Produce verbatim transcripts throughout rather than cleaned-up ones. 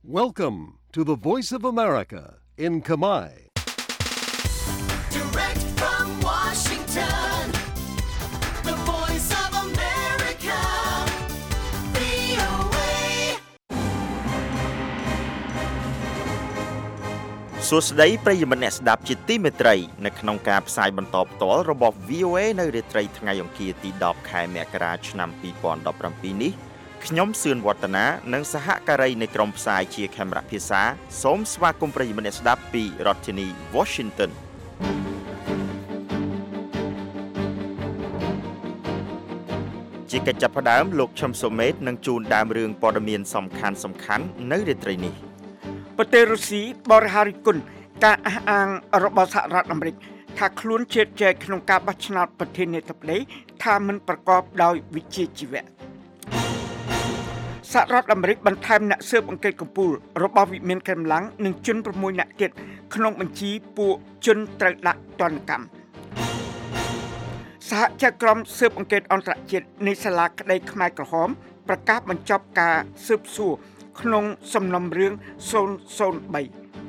Welcome to the Voice of America in Khmer. Direct from Washington, the Voice of America, វី អូ เอសួស្តីប្រិយមិត្តអ្នកស្ដាប់ជាទីមេត្រីនៅក្នុងការផ្សាយបន្តផ្ទាល់របស់ វី អូ เอ នៅរាត្រីថ្ងៃអង្គារទីដប់ខែមករាឆ្នាំពីរពាន់ដប់ប្រាំពីរនេះខ្ញុំសឿនវឌ្ឍនានិងសហការីនៃក្រុមផ្សាយជាខេមរៈភាសាសូមស្វាគមន៍ប្រិយមិត្តអ្នកស្ដាប់ពីរដ្ឋធានី Washington ជាកិច្ចចាប់ផ្ដើមលោកឈឹមសូមេតនឹងជូនដើមរឿងព័ត៌មានសំខាន់សំខាន់នៅរាត្រីនេះប្រទេសរុស្ស៊ីបរិហារិគុណការអះអាងរបស់សហរដ្ឋអាមេរិកថាខ្លួនជឿជាក់ក្នុងការបោះឆ្នោតប្រធានាធិបតីថាមិនប្រកបដោយវិជ្ជាជីវៈសហរដ្ឋអាមេរិកបន្ថែមអ្នកស៊ើបអង្កេតកំពូលរបស់វិមានក្រែមឡាំងនិងជន៦នាក់ទៀតក្នុងបញ្ជីពួកជនត្រូវដាក់ទណ្ឌកម្មសហជីវក្រុមស៊ើបអង្កេតអន្តរជាតិនៃសាលាក្តីខ្មែរក្រហមប្រកាសបញ្ចប់ការស៊ើបសួរក្នុងសំណុំរឿងศูนย์ศูนย์สาม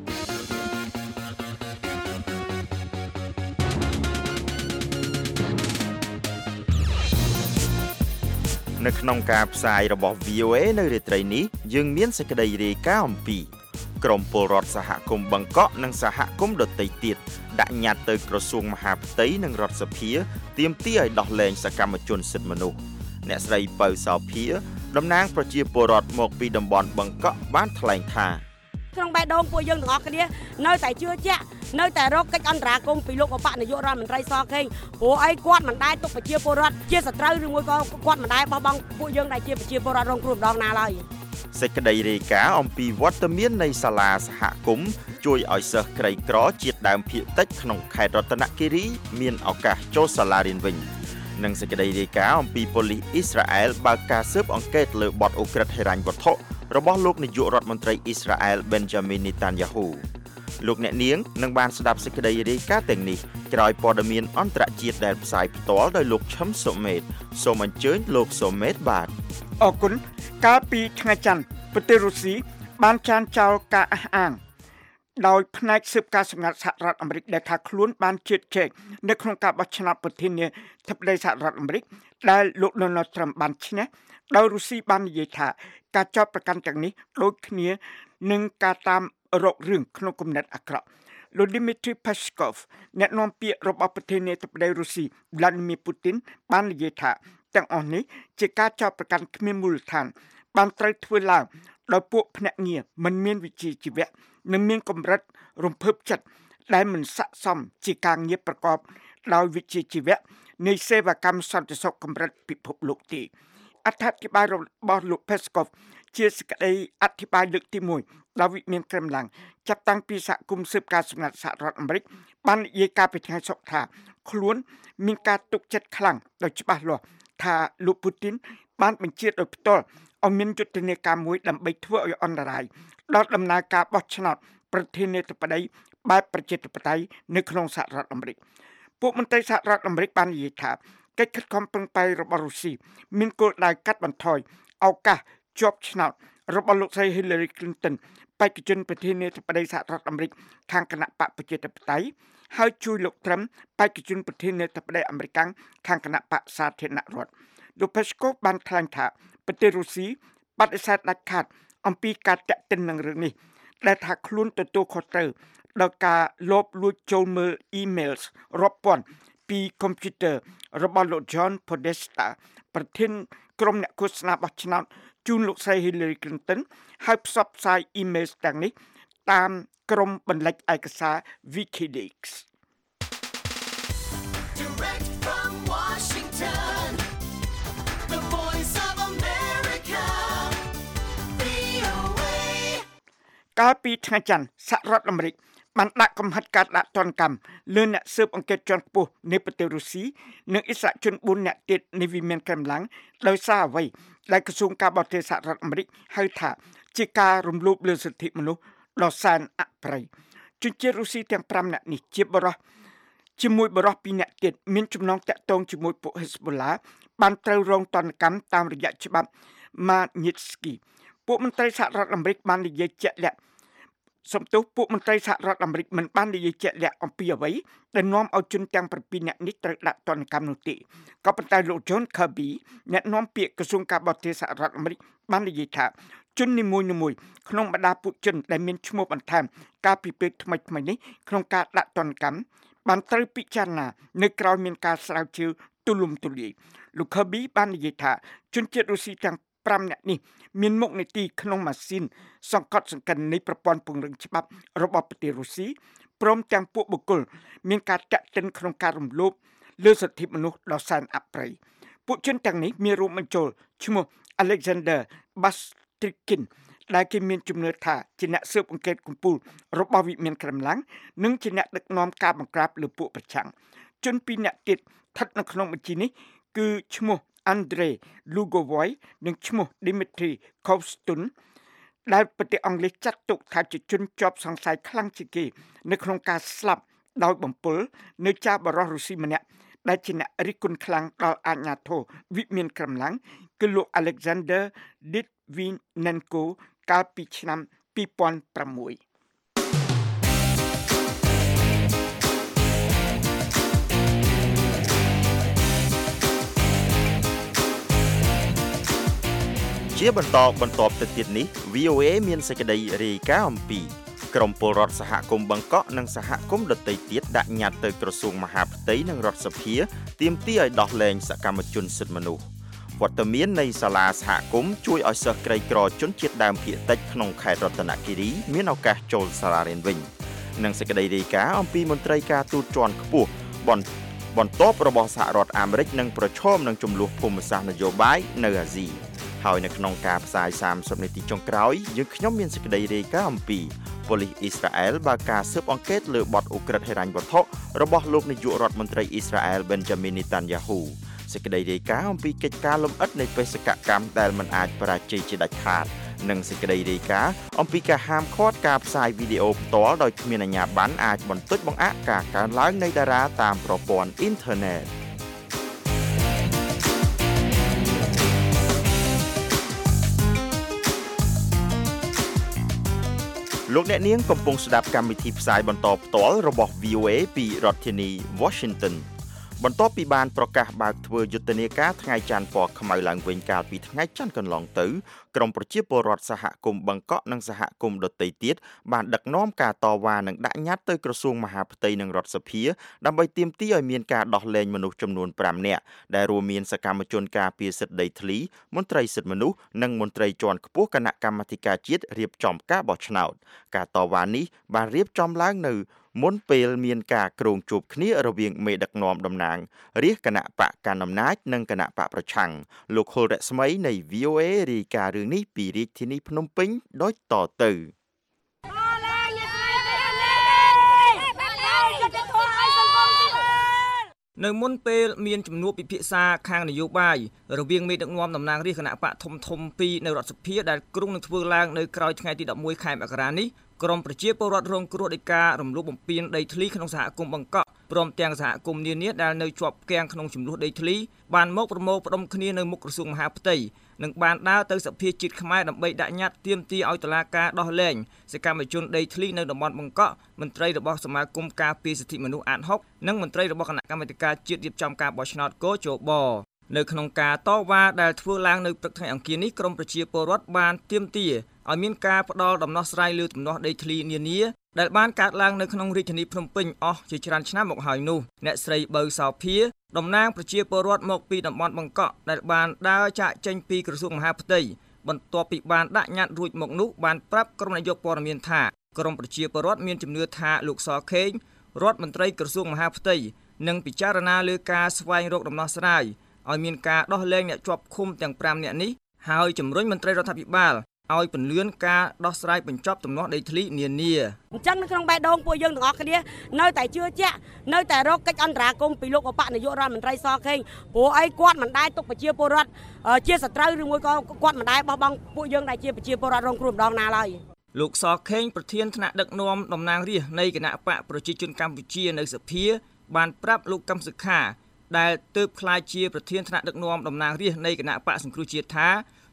នៅក្នុងការផ្សាយរបស់ វី អូ เอ នៅរាត្រីនេះយើងមានសេចក្តីរាយការណ៍អំពីក្រុមពលរដ្ឋសហគមន៍បឹងកក់និងសហគមន៍ដទៃទៀតដាក់ញត្តិទៅក្រសួងមហាផ្ទៃនិងរដ្ឋសភាទាមទារឲ្យដោះលែងសកម្មជនសិទ្ធិមនុស្សអ្នកស្រីពៅសោភាតំណាងប្រជាពលរដ្ឋមកពីតំបន់បឹងកក់បានថ្លែងថាក្នុងបេះដូងពួកយើងទាំងអស់គ្នានៅតែជឿជាក់នៅតែរកកិច្ចអន្តរាគមន៍ពីលោកអបនាយករដ្ឋមន្ត្រីសខេងព្រោះអីគាត់មិនដែលទុកប្រជាពលរដ្ឋជាសត្រូវឬមួយក៏គាត់មិនដែលបោះបង់ពួកយើងដែលជាប្រជាពលរដ្ឋរងគ្រោះម្ដងណាឡើយសេចក្តីរាយការណ៍អំពីវត្តមាននៃសាលាសហគមន៍ជួយឲ្យសិស្សក្រីក្រជាតិដើមភាគតិចក្នុងខេត្តរតនគិរីមានឱកាសចូលសាលារៀនវិញនិងសេចក្តីរាយការណ៍អំពីប៉ូលីសអ៊ីស្រាអែលបើកការស៊ើបអង្កេតលើបទអូក្រិដ្ឋហិរញ្ញវត្ថុរបស់លោកនាយករដ្ឋមន្ត្រីអ៊ីស្រាអែល Benjamin Netanyahu លោកអ្នកនាងនឹងបានស្ដាប់សេចក្តីរាយការណ៍ទាំងនេះក្រោយព័ត៌មានអន្តរជាតិដែលផ្សាយផ្ទាល់ដោយលោកឈឹមសុមេតសូមអញ្ជើញលោកសុមេតបាទអរគុណកាលពីថ្ងៃច័ន្ទប្រទេសរុស្ស៊ីបានចានចោលការអះអាងដោយផ្នែកស៊ើបការសម្ងាត់សហរដ្ឋអាមេរិកដែលថាខ្លួនបានជឿជាក់នៅក្នុងការបោះឆ្នោតប្រធានាធិបតីសហរដ្ឋអាមេរិកដែលលោក Donald Trump បានឈ្នះដោយរុស្ស៊ីបាននិយាយថាការចោទប្រកាន់ទាំងនេះដូចគ្នានឹងការតាមរករឿងក្នុងគំនិតអាក្រក់លោក Dmitry Peskov អ្នកនាំពាក្យរបស់ប្រធានាធិបតីរុស្ស៊ី Vladimir Putin បាននិយាយថាទាំងអស់នេះជាការចោទប្រកាន់គ្មានមូលដ្ឋានបានត្រូវធ្វើឡើងដោយពួកភ្នាក់ងារមិនមានវិជ្ជាជីវៈនិងមានកម្រិតរំភើបចិត្តដែលមិនស័ក្តិសមជាការងារប្រកបដោយវិជ្ជាជីវៈនៃសេវាកម្មសន្តិសុខកម្រិតពិភពលោកទេអត្ថាធិប្បាយរបស់លោក Peskov ជាសេចក្តីអធិប្បាយលើកទីមួយដោយវិមានក្រែមឡាំងចាប់តាំងពីសហគមន៍ស៊ើបការសម្ងាត់សហរដ្ឋអាមេរិកបាននិយាយការពីថ្ងៃសុក្រថាខ្លួនមានការទុកចិត្តខ្លាំងដោយច្បាស់លាស់ថាលោកពូទីនបានបញ្ជាដោយផ្ទាល់ឲ្យមានយុទ្ធនាការមួយដើម្បីធ្វើឲ្យអន្តរាយដល់ដំណើរការបោះឆ្នោតប្រធានាធិបតីបែបប្រជាធិបតេយ្យនៅក្នុងសហរដ្ឋអាមេរិកពួកមន្ត្រីសហរដ្ឋអាមេរិកបាននិយាយថាកិច្ចខិតខំប្រឹងប្រែងរបស់រុស្ស៊ីមានគោលដៅកាត់បន្ថយឱកាសជាប់ឆ្នោតរបស់លោកស្រី Hillary Clinton បេក្ខជនប្រធានាធិបតីសហរដ្ឋអាមេរិកខាងគណៈបកប្រជាធិបតេយ្យហើយជួយលោក Trump បេក្ខជនប្រធានាធិបតីអាមេរិកខាងគណៈបកសាធារណរដ្ឋលោក Peskov បានថ្លែងថាប្រទេសរុស្ស៊ីបដិសេធដាច់ខាតអំពីការតាក់ទិននឹងរឿងនេះដែលថាខ្លួនទទួលខុសត្រូវដោយការលបលួចចូលមើល emails រាប់ពាន់ពីកុំព្យូទ័ររបស់លោក John Podesta ប្រធានក្រុមអ្នកឃោសនាបោះឆ្នោតជូនលោកស្រី Hillary Clinton ហើយផ្សព្វផ្សាយ emails ទាំងនេះតាមក្រុមបញ្លេចឯកសារ WikiLeaks Direct from Washington, the Voice of America, វី អូ เอកាលពីថ្ងៃច័ន្ទសហរដ្ឋអាមេរិកបានដាក់កំហិតការដាក់ទណ្ឌកម្មលើអ្នកស៊ើបអង្កេតជាន់ខ្ពស់នៃប្រទេសរុស្ស៊ីនិងអិសរាជជនបួននាក់ទៀតនៃវិមានក្រែមឡាំងដោយសារអ្វីដែលក្រសួងការបរទេសសហរដ្ឋអាមេរិកហៅថាជាការរំលោភលើសិទ្ធិមនុស្សដ៏សែនអប្រិយជនជាតិរុស្ស៊ីទាំងប្រាំនាក់នេះជាបរិសុទ្ធជាមួយបរិសុទ្ធពីរនាក់ទៀតមានចំណងតាក់ទងជាមួយពួក Hezbollah បានត្រូវរងទណ្ឌកម្មតាមរយៈច្បាប់ Magnitsky ពួកមន្ត្រីសហរដ្ឋអាមេរិកបាននិយាយជាក់លាក់សំទោសពួកមន្ត្រីសហរដ្ឋអាមេរិកមិនបាននិយាយជាក់លាក់អំពីអ្វីដែលនាំឲ្យជនទាំង7នាក់នេះត្រូវដាក់ទណ្ឌកម្មនោះទេក៏ប៉ុន្តែលោក John Kirby អ្នកនាំពាក្យក្រសួងការបរទេសសហរដ្ឋអាមេរិកបាននិយាយថាជននីមួយៗក្នុងបរ្តាពួកជនដែលមានឈ្មោះបន្ថែមកាលពីពេលថ្មីៗនេះក្នុងការដាក់ទណ្ឌកម្មបានត្រូវពិចារណានៅក្រោយមានការស្រាវជ្រាវទូលំទូលាយលោក Kirby បាននិយាយថាជនជាតិរុស្ស៊ីទាំង5នាក់នេះមានមុខនីតិក្នុងម៉ាស៊ីនសង្កត់សង្កិននៃប្រព័ន្ធពង្រឹងច្បាប់របស់ប្រទេសរុស្ស៊ីព្រមទាំងពួកបុគ្គលមានការតាក់ទិនក្នុងការរំលោភលើសិទ្ធិមនុស្សដ៏សែនអប្រិយពួកជនទាំងនេះមានរួមបញ្ចូលឈ្មោះ Alexander Bastrikin ដែលគេមានជំនឿថាជាអ្នកស៊ើបអង្កេតកំពូលរបស់វិមានក្រែមឡាំងនិងជាអ្នកដឹកនាំការបង្ក្រាបលើពួកប្រឆាំងជនពីរនាក់ទៀតស្ថិតនៅក្នុងបញ្ជីនេះគឺឈ្មោះAndrei Lugovoy និងឈ្មោះ Dmitry Kovstun ដែលប្រទេសអង់គ្លេសចាត់ទុកថាជាជនជាប់សង្ស័យខ្លាំងជាងគេនៅក្នុងការស្លាប់ដោយបំពុលនៅចាស់បរិសុទ្ធរុស្ស៊ីម្នាក់ដែលជាអ្នករិះគន់ខ្លាំងដល់អាជ្ញាធរវិមានក្រែមឡាំងគឺលោក Alexander Litvinenko កាលពីឆ្នាំពីរពាន់ប្រាំមួយជាបន្តបន្ទាប់ទៅទៀតនេះ វី អូ เอ មានសេចក្តីរាយការណ៍អំពីក្រុមពលរដ្ឋសហគមន៍បឹងកក់និងសហគមន៍ដទៃទៀតដាក់ញត្តិទៅក្រសួងមហាផ្ទៃនិងរដ្ឋសភាទាមទារឲ្យដោះលែងសកម្មជនសិទ្ធិមនុស្សវត្តមាននៃសាលាសហគមន៍ជួយឲ្យសិស្សក្រីក្រជនជាតិដើមភាគតិចក្នុងខេត្តរតនគិរីមានឱកាសចូលសាលារៀនវិញនិងសេចក្តីរាយការណ៍អំពីមន្ត្រីការទូតជាន់ខ្ពស់បន្បន្ទាប់របស់សហរដ្ឋអាមេរិកនិងប្រឈមនឹងចំនួនភូមិសាស្ត្រនយោបាយនៅអាស៊ីហើយនៅក្នុងការផ្សាយសាមសិបនាទីចុងក្រោយយើងខ្ញុំមានសេចក្តីរាយការណ៍អំពីប៉ូលីសអ៊ីស្រាអែលបើកការស៊ើបអង្កេតលើបទឧក្រិដ្ឋហិរញ្ញវត្ថុរបស់លោកនាយករដ្ឋមន្ត្រីអ៊ីស្រាអែល Benjamin Netanyahu សេចក្តីរាយការណ៍អំពីកិច្ចការលម្អិតនៃបេសកកម្មដែលមិនអាចបរាជ័យជាដាច់ខាតនិងសេចក្តីរាយការណ៍អំពីការហាមឃាត់ការផ្សាយវីដេអូផ្ទាល់ដោយគ្មានអាជ្ញាប័ណ្ណអាចបន្តិចបង្អាក់ការកើនឡើងនៃតារាតាមប្រព័ន្ធអ៊ីនធឺណិតលោកអ្នកនាងកំពុងស្ដាប់កម្មវិធីផ្សាយបន្តផ្ទាល់របស់ វី អូ เอ ពីរដ្ឋធានី Washington បន្ទាប់ពីបានប្រកាសបើកធ្វើយុទ្ធនាការថ្ងៃច័ន្ទពណ៌ខ្មៅឡើងវិញកាលពីថ្ងៃច័ន្ទកន្លងទៅក្រមប្រជាពលរដ្ឋសហគមន៍បឹងកក់និងសហគមន៍ដទៃទៀតបានដឹកនាំការតវ៉ានិងដាក់ញត្តិទៅក្រសួងមហាផ្ទៃនិងរដ្ឋសភាដើម្បីទាមទារឲ្យមានការដោះលែងមនុស្សចំនួនប្រាំនាក់ដែលរួមមានសកម្មជនការពារសិទ្ធិដីធ្លីមន្ត្រីសិទ្ធិមនុស្សនិងមន្ត្រីជាន់ខ្ពស់គណៈកម្មាធិការជាតិរៀបចំការបោះឆ្នោតការតវ៉ានេះបានរៀបចំឡើងនៅមុនពេលមានការក្រងជួបគ្នារវាងមេដឹកនាំតំណាងរាជគណៈបកកណ្ដាលអំណាចនិងគណៈបកប្រឆាំងលោកខុលរស្មីនៃ វី អូ เอ រាយការណ៍រឿងនេះពីរាជធានីភ្នំពេញដូចតទៅនៅមុនពេលមានជំនួបពិភាក្សាខាងនយោបាយរវាងមេដឹកនាំតំណាងរាជគណៈបកធំធំពីរនៅរដ្ឋសភាដែលក្រុងនឹងធ្វើឡើងនៅក្រោយថ្ងៃទីដប់មួយខែមករានេះក្រមប្រជាពលរដ្ឋរងគ្រោះដោយការរំលោភបំពានដីធ្លីក្នុងសហគមន៍បឹងកក់ព្រមទាំងសហគមន៍នានាដែលនៅជាប់គាំងក្នុងចំនួនដីធ្លីបានមកប្រមូលផ្ដុំគ្នានៅមុខក្រសួងមហាផ្ទៃនិងបានដើរទៅសភាជាតិខ្មែរដើម្បីដាក់ញត្តិទាមទារឲ្យតុលាការដោះលែងសកម្មជនដីធ្លីនៅតំបន់បឹងកក់មន្ត្រីរបស់សមាគមការពារសិទ្ធិមនុស្សអាតហុកនិងមន្ត្រីរបស់គណៈកម្មាធិការជាតិរៀបចំការបោះឆ្នោតកោជបនៅក្នុងការតវ៉ាដែលធ្វើឡើងនៅព្រឹកថ្ងៃអង្គារនេះក្រមប្រជាពលរដ្ឋបានទាមទារឲ្យមានការផ្ដល់ដំណោះស្រាយលើទំនាស់ដីធ្លីនានាដែលបានកើតឡើងនៅក្នុងរាជធានីភ្នំពេញអស់ជាច្រើនឆ្នាំមកហើយនោះអ្នកស្រីបើសោភាតំណាងប្រជាពលរដ្ឋមកពីតំបន់បឹងកក់ដែលបានដើរចាកចេញពីក្រសួងមហាផ្ទៃបន្ទាប់ពីបានដាក់ញត្តិរួចមកនោះបានប្រាប់ក្រុមនាយកព័ត៌មានថាក្រមប្រជាពលរដ្ឋមានជំនឿថាលោកសខេងរដ្ឋមន្ត្រីក្រសួងមហាផ្ទៃនឹងពិចារណាលើការស្វែងរកដំណោះស្រាយឲ្យមានការដោះលែងអ្នកជាប់ឃុំទាំងប្រាំនាក់នេះហើយជំរុញមន្ត្រីរដ្ឋាភិបាលឲ្យពន្លឿនការដោះស្រាយបញ្ចប់ទំនាស់ដីធ្លីនានាអញ្ចឹងនៅក្នុងបេះដូងពួកយើងទាំងអស់គ្នានៅតែជឿជាក់នៅតែរកកិច្ចអន្តរាគមន៍ពីលោកអបនាយករដ្ឋមន្ត្រីសខេងព្រោះអីគាត់មិនដែលទុកប្រជាពលរដ្ឋជាសត្រូវឬមួយក៏គាត់មិនដែលបោះបង់ពួកយើងដែលជាប្រជាពលរដ្ឋរងគ្រោះម្ដងណាឡើយលោកសខេងប្រធានថ្នាក់ដឹកនាំតំណាងរាស្ត្រនៃគណៈបកប្រជាជនកម្ពុជានៅសភាបានប្រាប់លោកកឹមសុខាដែលទើបក្លាយជាប្រធានថ្នាក់ដឹកនាំតំណាងរាស្ត្រនៃគណៈបកសង្គ្រោះជាតិថា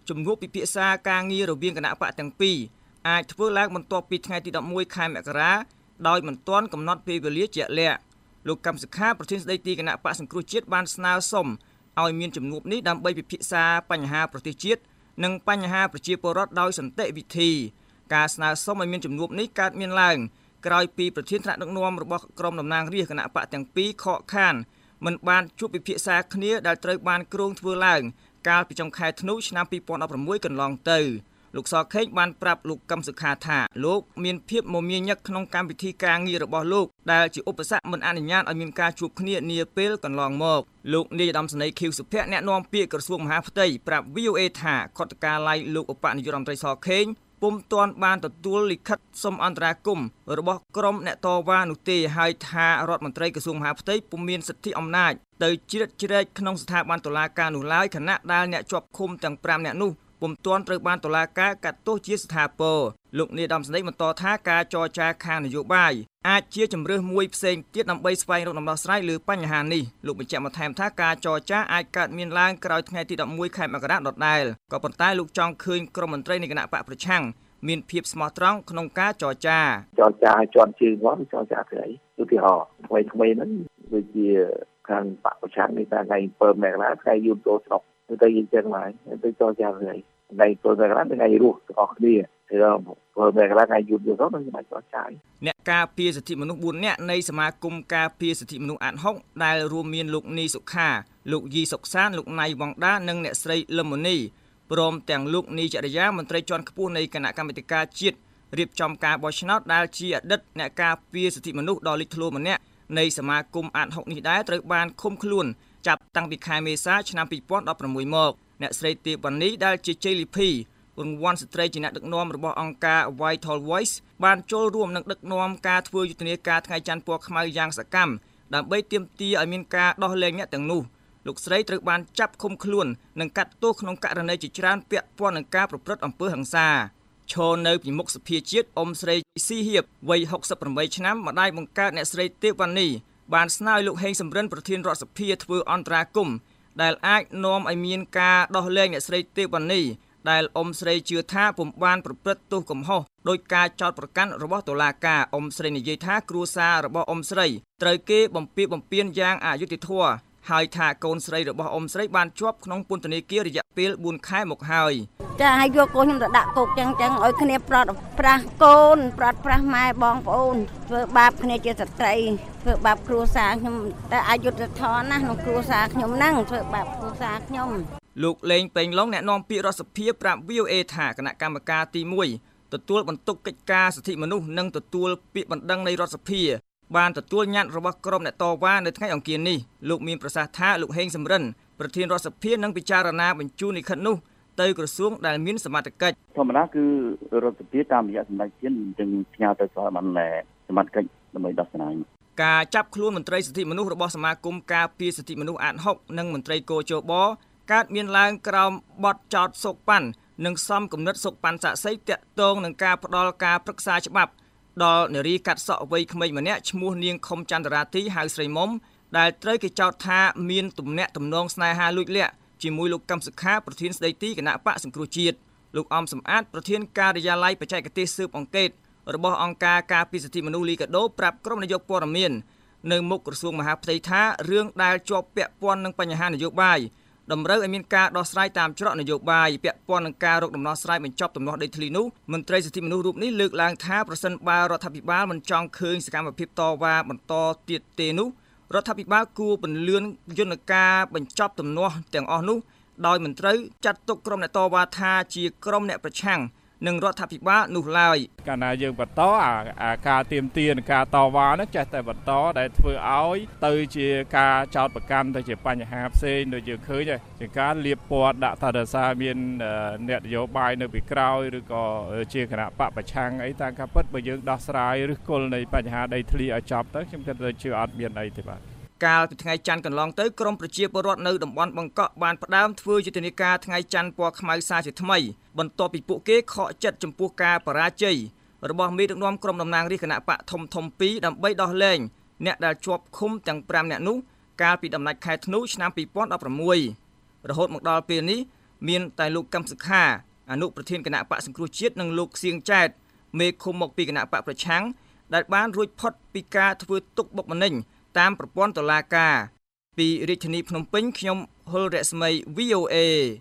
ជំនួបពិភាក្សាការងាររវាងគណៈបកទាំងពីរអាចធ្វើឡើងបន្ទាប់ពីថ្ងៃទីដប់មួយខែមករាដោយមិនទាន់កំណត់ពេលវេលាជាក់លាក់លោកកម្មសខាប្រធានស្ដីទីគណៈបកសង្គ្រោះជាតិបានស្នើសុំឲ្យមានជំនួបនេះដើម្បីពិភាក្សាបញ្ហាប្រទេសជាតិនិងបញ្ហាប្រជាពលរដ្ឋដោយសន្តិវិធីការស្នើសុំឲ្យមានជំនួបនេះកើតមានឡើងក្រោយពីប្រធានថ្នាក់ដឹកនាំរបស់ក្រុមតំណាងរាស្ត្រគណៈបកទាំងពីរខកខានមិនបានជួបពិភាក្សាគ្នាដែលត្រូវបានគ្រោងធ្វើឡើងកាលពីចុងខែធ្នូឆ្នាំពីរពាន់ដប់ប្រាំមួយកន្លងទៅលោកសខេងបានប្រាប់លោកកឹមសុខាថាលោកមានភាពមមាញឹកក្នុងកម្មវិធីការងាររបស់លោកដែលជាឧបសគ្គមិនអនុញ្ញាតឲ្យមានការជួបគ្នានាពេលកន្លងមកលោកនាយឧត្តមសេនីយ៍ខៀវសុភ័ក្រអ្នកនាំពាក្យក្រសួងមហាផ្ទៃប្រាប់ វី អូ អេ ថាខុទ្ទកាល័យលោកឧបនាយករដ្ឋមន្ត្រីសខេងពុំទាន់បានទទួលលិខិតសុំអន្តរាគមន៍របស់ក្រុមអ្នកតវ៉ានោះទេហើយថារដ្ឋមន្ត្រីក្រសួងមហាផ្ទៃពុំមានសិទ្ធិអំណាចទៅជ្រៀតជ្រែកក្នុងស្ថាប័នតុលាការនោះឡើយខណៈដែលអ្នកជាប់ឃុំទាំងប្រាំនាក់នោះពុំទាន់ត្រូវបានតុលាការកាត់ទោសជាស្ថាពរលោកនាយឧត្តមសេនីយ៍បន្តថាការចរចាខាងនយោបាយអាចជាជំរើសមួយផ្សេងទៀតដើម្បីស្វែងរកដំណោះស្រាយលើបញ្ហានេះលោកបញ្ជាក់បន្ថែមថាការចរចាអាចកើតមានឡើងក្រោយថ្ងៃទីដប់មួយខែមករាដដែលក៏ប៉ុន្តែលោកចង់ឃើញក្រុមមន្ត្រីនៃគណៈបកប្រឆាំងមានភាពស្មោះត្រង់ក្នុងការចរចាចរចាឲ្យជាន់ជើងគាត់ចរចាស្អីឧទាហរណ៍ថ្មីថ្មីហ្នឹងដូចជាខាងបកប្រឆាំងនេះតែថ្ងៃបើមករាថ្ងៃយូរចូលស្រុកទៅយើងចឹងហើយទៅចរចាស្អីថ្ងៃបើមករាថ្ងៃរស់ទាំងអស់គ្នាហើយបើមករាថ្ងៃយូរចូលស្រុកនឹងមិនចរចាអ្នកការពារសិទ្ធិមនុស្សបួននាក់នៃសមាគមការពារសិទ្ធិមនុស្សអាតហុកដែលរួមមានលោកនីសុខាលោកយីសុកសានលោកណៃវងដានិងអ្នកស្រីលឹមមនីព្រមទាំងលោកនីចរិយាមន្ត្រីជាន់ខ្ពស់នៃគណៈកម្មាធិការជាតិរៀបចំការបោះឆ្នោតដែលជាអតីតអ្នកការពារសិទ្ធិមនុស្សដ៏លេចធ្លោម្នាក់នៃសមាគមអាតហុកនេះដែរត្រូវបានឃុំខ្លួនចាប់តាំងពីខែមេសាឆ្នាំពីរពាន់ដប់ប្រាំមួយមកអ្នកស្រីទេពវណ្ណីដែលជាជ័យលីភីរង្វាន់ស្ត្រីជាអ្នកដឹកនាំរបស់អង្គការ Vital Voice បានចូលរួមនឹងដឹកនាំការធ្វើយុទ្ធនាការថ្ងៃច័ន្ទពណ៌ខ្មៅយ៉ាងសកម្មដើម្បីទាមទារឲ្យមានការដោះលែងអ្នកទាំងនោះលោកស្រីត្រូវបានចាប់ឃុំខ្លួននិងកាត់ទោសក្នុងករណីជាច្រើនពាក់ព័ន្ធនឹងការប្រព្រឹត្តអំពើហិង្សាឈរនៅពីមុខសភាជាតិអ៊ំស្រីស៊ីហៀបវ័យហុកសិបប្រាំបីឆ្នាំម្ដាយបង្កើតអ្នកស្រីទេពវណ្ណីបានស្នើឲ្យលោកហេងសំរិនប្រធានរដ្ឋសភាធ្វើអន្តរាគមន៍ដែលអាចនាំឲ្យមានការដោះលែងអ្នកស្រីទេពវណ្ណីដែលអ៊ំស្រីជឿថាពុំបានប្រព្រឹត្តទោសកំហុសដោយការចោទប្រកាន់របស់តុលាការអ៊ំស្រីនិយាយថាគ្រួសាររបស់អ៊ំស្រីត្រូវគេបំពារបំពានយ៉ាងអយុត្តិធម៌ហើយថាកូនស្រីរបស់អ៊ំស្រីបានជាប់ក្នុងពន្ធនាគាររយៈពេលបួនខែមកហើយចាឲ្យយកកូនខ្ញុំទៅដាក់គុកចឹងចឹងឲ្យគ្នាប្រត់ប្រាស់កូនប្រត់ប្រាស់ម៉ែបងប្អូនធ្វើបាបគ្នាជាស្ត្រីធ្វើបាបគ្រួសារខ្ញុំតែអយុត្តិធម៌ណាស់ក្នុងគ្រួសារខ្ញុំហ្នឹងធ្វើបាបគ្រួសារខ្ញុំលោកលេងពេញឡុងអ្នកនាំពាក្យរដ្ឋសភាប្រាប់ វី អូ អេ ថាគណៈកម្មការទីមួយទទួលបន្ទុកកិច្ចការសិទ្ធិមនុស្សនិងទទួលពាក្យបណ្ដឹងនៃរដ្ឋសភាបានទទួលញត្តិរបស់ក្រុមអ្នកតវ៉ានៅថ្ងៃអង្គារនេះលោកមានប្រសាសន៍ថាលោកហេងសំរិនប្រធានរដ្ឋសភានឹងពិចារណាបញ្ជូនលិខិតនោះទៅក្រសួងដែលមានសមត្ថកិច្ចធម្មតាគឺរដ្ឋសភាតាមរយៈសម្ដេចជាតិនឹងផ្ញើទៅសាលបានសមត្ថកិច្ចដើម្បីដោះស្រាយការចាប់ខ្លួនមន្ត្រីសិទ្ធិមនុស្សរបស់សមាគមការពារសិទ្ធិមនុស្សអាតហុកនិងមន្ត្រីកោជបកើតមានឡើងក្រោមបទចោទសោកប៉ាន់និងសំគំនិតសោកប៉ាន់សាក់សីតាក់ទងនឹងការផ្ដាល់ការប្រឹក្សាច្បាប់ដល់នារីកាត់សក់វ័យក្មេងម្នាក់ឈ្មោះនាងខុមចន្ទរាទីហៅស្រីមុំដែលត្រូវគេចោទថាមានទំនាក់ទំនងស្នេហាលួចលាក់ជាមួយលោកកឹមសុខាប្រធានស្ដីទីគណៈបកសង្គ្រោះជាតិលោកអំសំអាតប្រធានការិយាល័យបច្ចេកទេសស៊ើបអង្កេតរបស់អង្គការការពារសិទ្ធិមនុស្សលីកាដូប្រាប់ក្រុមនាយកព័ត៌មាននៅមុខក្រសួងមហាផ្ទៃថារឿងដែលជាប់ពាក់ព័ន្ធនឹងបញ្ហានយោបាយតម្រូវឲ្យមានការដោះស្រាយតាមច្រកនយោបាយពាក់ព័ន្ធនឹងការរកដំណោះស្រាយបញ្ចប់ទំនាស់ដីធ្លីនោះមន្ត្រីសិទ្ធិមនុស្សរូបនេះលើកឡើងថាប្រសិនបើរដ្ឋាភិបាលមិនចង់ឃើញសកម្មភាពតវ៉ាបន្តទៀតទេនោះរដ្ឋាភិបាលគួរពន្លឿនយន្តការបញ្ចប់ទំនាស់ទាំងអស់នោះដោយមិនត្រូវចាត់ទុកក្រុមអ្នកតវ៉ាថាជាក្រុមអ្នកប្រឆាំងនឹងរដ្ឋាភិបាលនោះឡើយកាលណាយើងបន្តអាការទៀមទានការតវ៉ានោះចេះតែបន្តដែលធ្វើឲ្យទៅជាការចោទប្រកាន់ទៅជាបញ្ហាផ្សេងដូចយើងឃើញដែរជាការលៀបពណ៌ដាក់ថាដោយសារមានអ្នកនយោបាយនៅពីក្រោយឬក៏ជាគណៈបកប្រឆាំងអីតាមការពិតបើយើងដោះស្រាយឬគល់នៃបញ្ហាដីធ្លីឲ្យចប់ទៅខ្ញុំគិតថាជឿអត់មានអីទេបាទកាលពីថ្ងៃច័ន្ទកន្លងទៅក្រមប្រជាពលរដ្ឋនៅតំបន់បង្កក់បានផ្ដើមធ្វើយុទ្ធនាការថ្ងៃច័ន្ទពណ៌ខ្មៅសាជាថ្មីបន្ទាប់ពីពួកគេខកចិត្តចំពោះការបរាជ័យរបស់មេដឹកនាំក្រុមតំណាងរាស្ត្រគណៈបកធំធំពីរដើម្បីដោះលែងអ្នកដែលជាប់ឃុំទាំងប្រាំនាក់នោះកាលពីដំណាច់ខែធ្នូឆ្នាំពីរពាន់ដប់ប្រាំមួយរហូតមកដល់ពេលនេះមានតែលោកកម្មសុខាអនុប្រធានគណៈបកសង្គ្រោះជាតិនិងលោកសៀងចែតមេឃុំមកពីគណៈបកប្រឆាំងដែលបានរួចផុតពីការធ្វើទុកបុកម្នេញតាមប្រព័ន្ធតុលាការពីរាជធានីភ្នំពេញខ្ញុំហុលរស្មី វី អូ เอ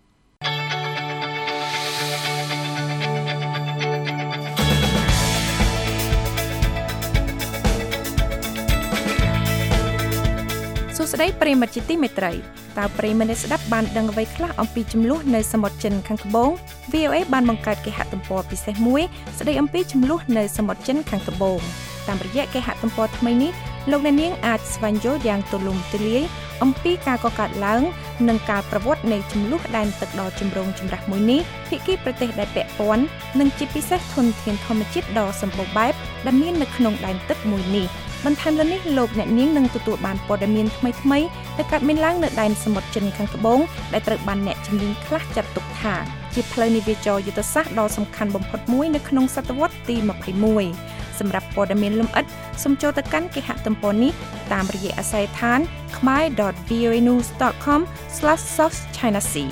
សួស្តីប្រិយមិត្តជាទីមេត្រីតើប្រិយមិត្តស្ដាប់បានដឹងអ្វីខ្លះអំពីចំនួននៅសមុទ្រចិនខាងត្បូង វី អូ เอ បានបង្កើតគេហទំព័រពិសេសមួយស្ដីអំពីចំនួននៅសមុទ្រចិនខាងត្បូងតាមរយៈគេហទំព័រថ្មីនេះលោកអ្នកនាងអាចស្វែងយល់យ៉ាងទូលំទូលាយអំពីការកកើតឡើងនិងការប្រវត្តិនៃចំនួនដែនទឹកដ៏ចម្រូងចម្រាសមួយនេះភាគីប្រទេសដែលពាក់ព័ន្ធនិងជាពិសេសធនធានធម្មជាតិដ៏សម្បូរបែបដែលមាននៅក្នុងដែនទឹកមួយនេះបន្ថែមលើនេះលោកអ្នកនាងនឹងទទួលបានព័ត៌មានថ្មីៗដែលកើតមានឡើងនៅដែនសមុទ្រចិនខាងត្បូងដែលត្រូវបានអ្នកជំនាញខ្លះចាត់ទុកថាជាផ្លូវនាវាចរយុទ្ធសាស្ត្រដ៏សំខាន់បំផុតមួយនៅក្នុងសតវត្សរ៍ទីម្ភៃមួយសម្រាប់ព័ត៌មានលម្អិតសូមចូលទៅកាន់គេហទំព័រនេះតាមរយៈអាស័យដ្ឋាន khmer dot v o a news dot com slash south china sea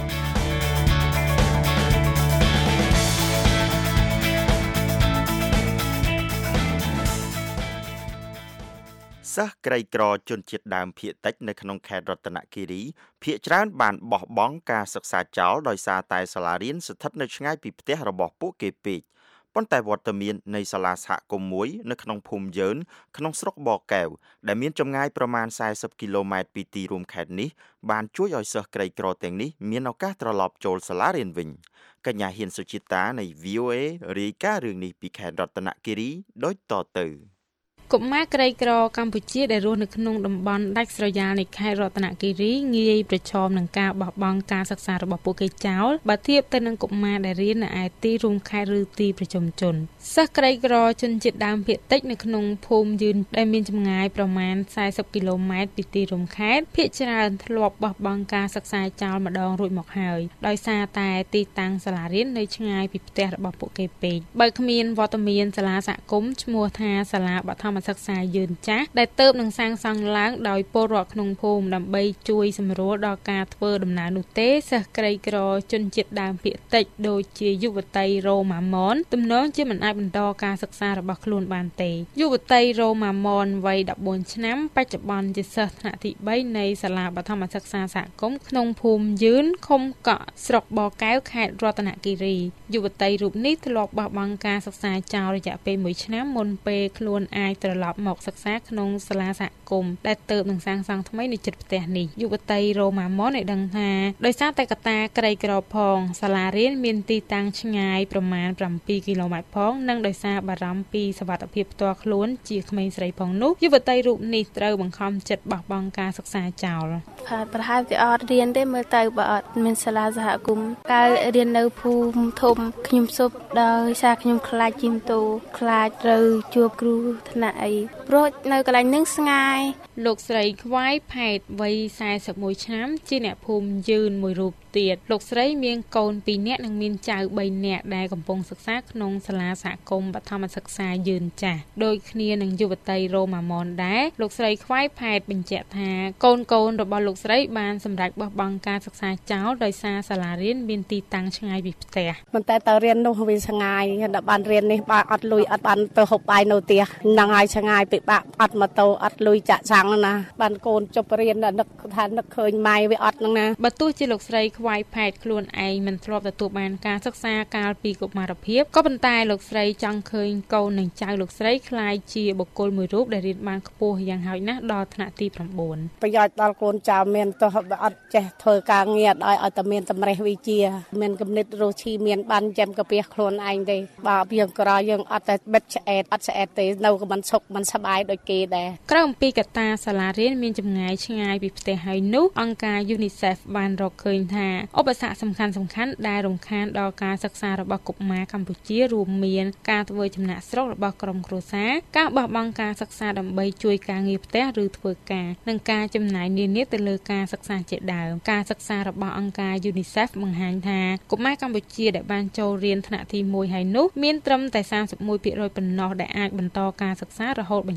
សិស្សក្រីក្រជនជាតិដើមភាគតិចនៅក្នុងខេត្តរតនគិរីភាគច្រើនបានបោះបង់ការសិក្សាចោលដោយសារតែសាលារៀនស្ថិតនៅឆ្ងាយពីផ្ទះរបស់ពួកគេពេកប៉ុន្តែវត្តមាននៃសាលាសហគមន៍មួយនៅក្នុងភូមិយឺនក្នុងស្រុកបកែវដែលមានចម្ងាយប្រមាណสี่สิบគីឡូម៉ែត្រពីទីរួមខេត្តនេះបានជួយឲ្យសិស្សក្រីក្រទាំងនេះមានឱកាសត្រឡប់ចូលសាលារៀនវិញកញ្ញាហ៊ានសុជាតានៃ វី អូ เอ រាយការណ៍រឿងនេះពីខេត្តរតនគិរីដូចតទៅកុមារក្រីក្រកម្ពុជាដែលរស់នៅក្នុងតំបន់ដាច់ស្រយាលនៃខេត្តរតនគិរីងាយប្រឈមនឹងការបោះបង់ការសិក្សារបស់ពួកគេចោលបើធៀបទៅនឹងកុមារដែលរៀននៅឯទីរួមខេត្តឬទីប្រជុំជនសិស្សក្រីក្រជនជាតិដើមភាគតិចនៅក្នុងភូមិយឺនដែលមានចម្ងាយប្រមាណสี่สิบគីឡូម៉ែត្រពីទីរួមខេត្តភាគច្រើនធ្លាប់បោះបង់ការសិក្សាចោលម្ដងរួចមកហើយដោយសារតែទីតាំងសាលារៀននៅឆ្ងាយពីផ្ទះរបស់ពួកគេពេកបើគ្មានវត្តមានសាលាសហគមន៍ឈ្មោះថាសាលាបឋមសិក្សាយឺនចាស់ដែលទៅនឹងសាងសង់ឡើងដោយពលរដ្ឋក្នុងភូមិដើម្បីជួយសម្រួលដល់ការធ្វើដំណើរនោះទេសិស្សក្រីក្រជនជាតិដើមភាគតិចដូចជាយុវតីរ៉ូម៉ាម៉នទំនងជាមិនអាចបន្តការសិក្សារបស់ខ្លួនបានទេយុវតីរ៉ូម៉ាម៉នវ័យ14ឆ្នាំបច្ចុប្បន្នជាសិស្សថ្នាក់ទី3នៃសាលាបឋមសិក្សាសហគមន៍ក្នុងភូមិយឺនឃុំកក់ស្រុកបកែវខេត្តរតនគិរីយុវតីរូបនេះធ្លាប់បោះបង់ការសិក្សាចោលរយៈពេលមួយឆ្នាំមុនពេលខ្លួនអាចត្រឡប់មកសិក្សាក្នុងសាលាសហគមន៍ដែលទើបនឹងសាងសង់ថ្មីនៅជិតផ្ទះនេះយុវតីរ៉ូម៉ាម៉នបានដឹងថាដោយសារតែកត្តាក្រីក្រផងសាលារៀនមានទីតាំងឆ្ងាយប្រមាណsevenគីឡូម៉ែត្រផងនិងដោយសារបារម្ភពីសុវត្ថិភាពផ្ទាល់ខ្លួនជាក្មេងស្រីផងនោះយុវតីរូបនេះត្រូវបង្ខំចិត្តបោះបង់ការសិក្សាចោលប្រហែលជាអត់រៀនទេមើលទៅបើអត់មានសាលាសហគមន៍កាលរៀននៅភូមិធំខ្ញុំសុបដោយសារខ្ញុំខ្លាចជីមតូខ្លាចត្រូវជួបគ្រូថ្នាក់អីព្រោះនៅកន្លែងនឹងស្ងាយលោកស្រីខ្វាយផែតវ័យforty-oneឆ្នាំជាអ្នកភូមិយឺនមួយរូបទៀតលោកស្រីមានកូនtwoនាក់និងមានចៅthreeនាក់ដែលកំពុងសិក្សាក្នុងសាលាសហគមន៍បឋមសិក្សាយឺនចាស់ដូចគ្នានឹងយុវតីរ៉ូម៉ាម៉នដែរលោកស្រីខ្វាយផែតបញ្ជាក់ថាកូនកូនរបស់លោកស្រីបានសម្រេចបោះបង់ការសិក្សាចោលដោយសារសាលារៀនមានទីតាំងឆ្ងាយពីផ្ទះប៉ុន្តែតើរៀននោះវាឆ្ងាយដល់បានរៀននេះបានអត់លុយអត់បានទៅហូបបាយនៅផ្ទះហ្នឹងហើយឆ្ងាយពេកបាក់អត់ម៉ូតូអត់លុយចាក់ចាំងណាបានកូនជប់រៀននឹកថានឹកឃើញម៉ែវាអត់ហ្នឹងណាបើទោះជាលោកស្រីខ្វាយផែតខ្លួនឯងមិនធ្លាប់ទទួលបានការសិក្សាកាលពីកុមារភាពក៏ប៉ុន្តែលោកស្រីចង់ឃើញកូននិងចៅលោកស្រីក្លាយជាបុគ្គលមួយរូបដែលរៀនបានខ្ពស់យ៉ាងហោចណាស់ដល់ថ្នាក់ទីnine ប្រយោជន៍ដល់កូនចៅមានទោះអត់ចេះធ្វើការងារឲ្យឲ្យតែមានតម្រេះវិជ្ជាមានគំនិតរស់ឈីមានបានចាំកាពះខ្លួនឯងទេបើយើងក្រយើងអត់តែបិទឆ្អែតអត់ឆ្អែតទេនៅក៏មិនសុខមិនសប្បាយដូចគេដែរក្រៅអំពីកត្តាសាលារៀនមានចម្ងាយឆ្ងាយពីផ្ទះហើយនោះអង្គការ UNICEF បានរកឃើញថាឧបសគ្គសំខាន់សំខាន់ដែលរំខានដល់ការសិក្សារបស់កុមារកម្ពុជារួមមានការធ្វើចំណាក់ស្រុករបស់ក្រុមគ្រួសារការបោះបង់ការសិក្សាដើម្បីជួយការងារផ្ទះឬធ្វើការនិងការចំណាយនានាទៅលើការសិក្សាជាដើមការសិក្សារបស់អង្គការ UNICEF បង្ហាញថាកុមារកម្ពុជាដែលបានចូលរៀនថ្នាក់ទីoneហើយនោះមានត្រឹមតែthirty-one%ប៉ុណ្ណោះដែលអាចបន្តការសិក្សារហូតបញ្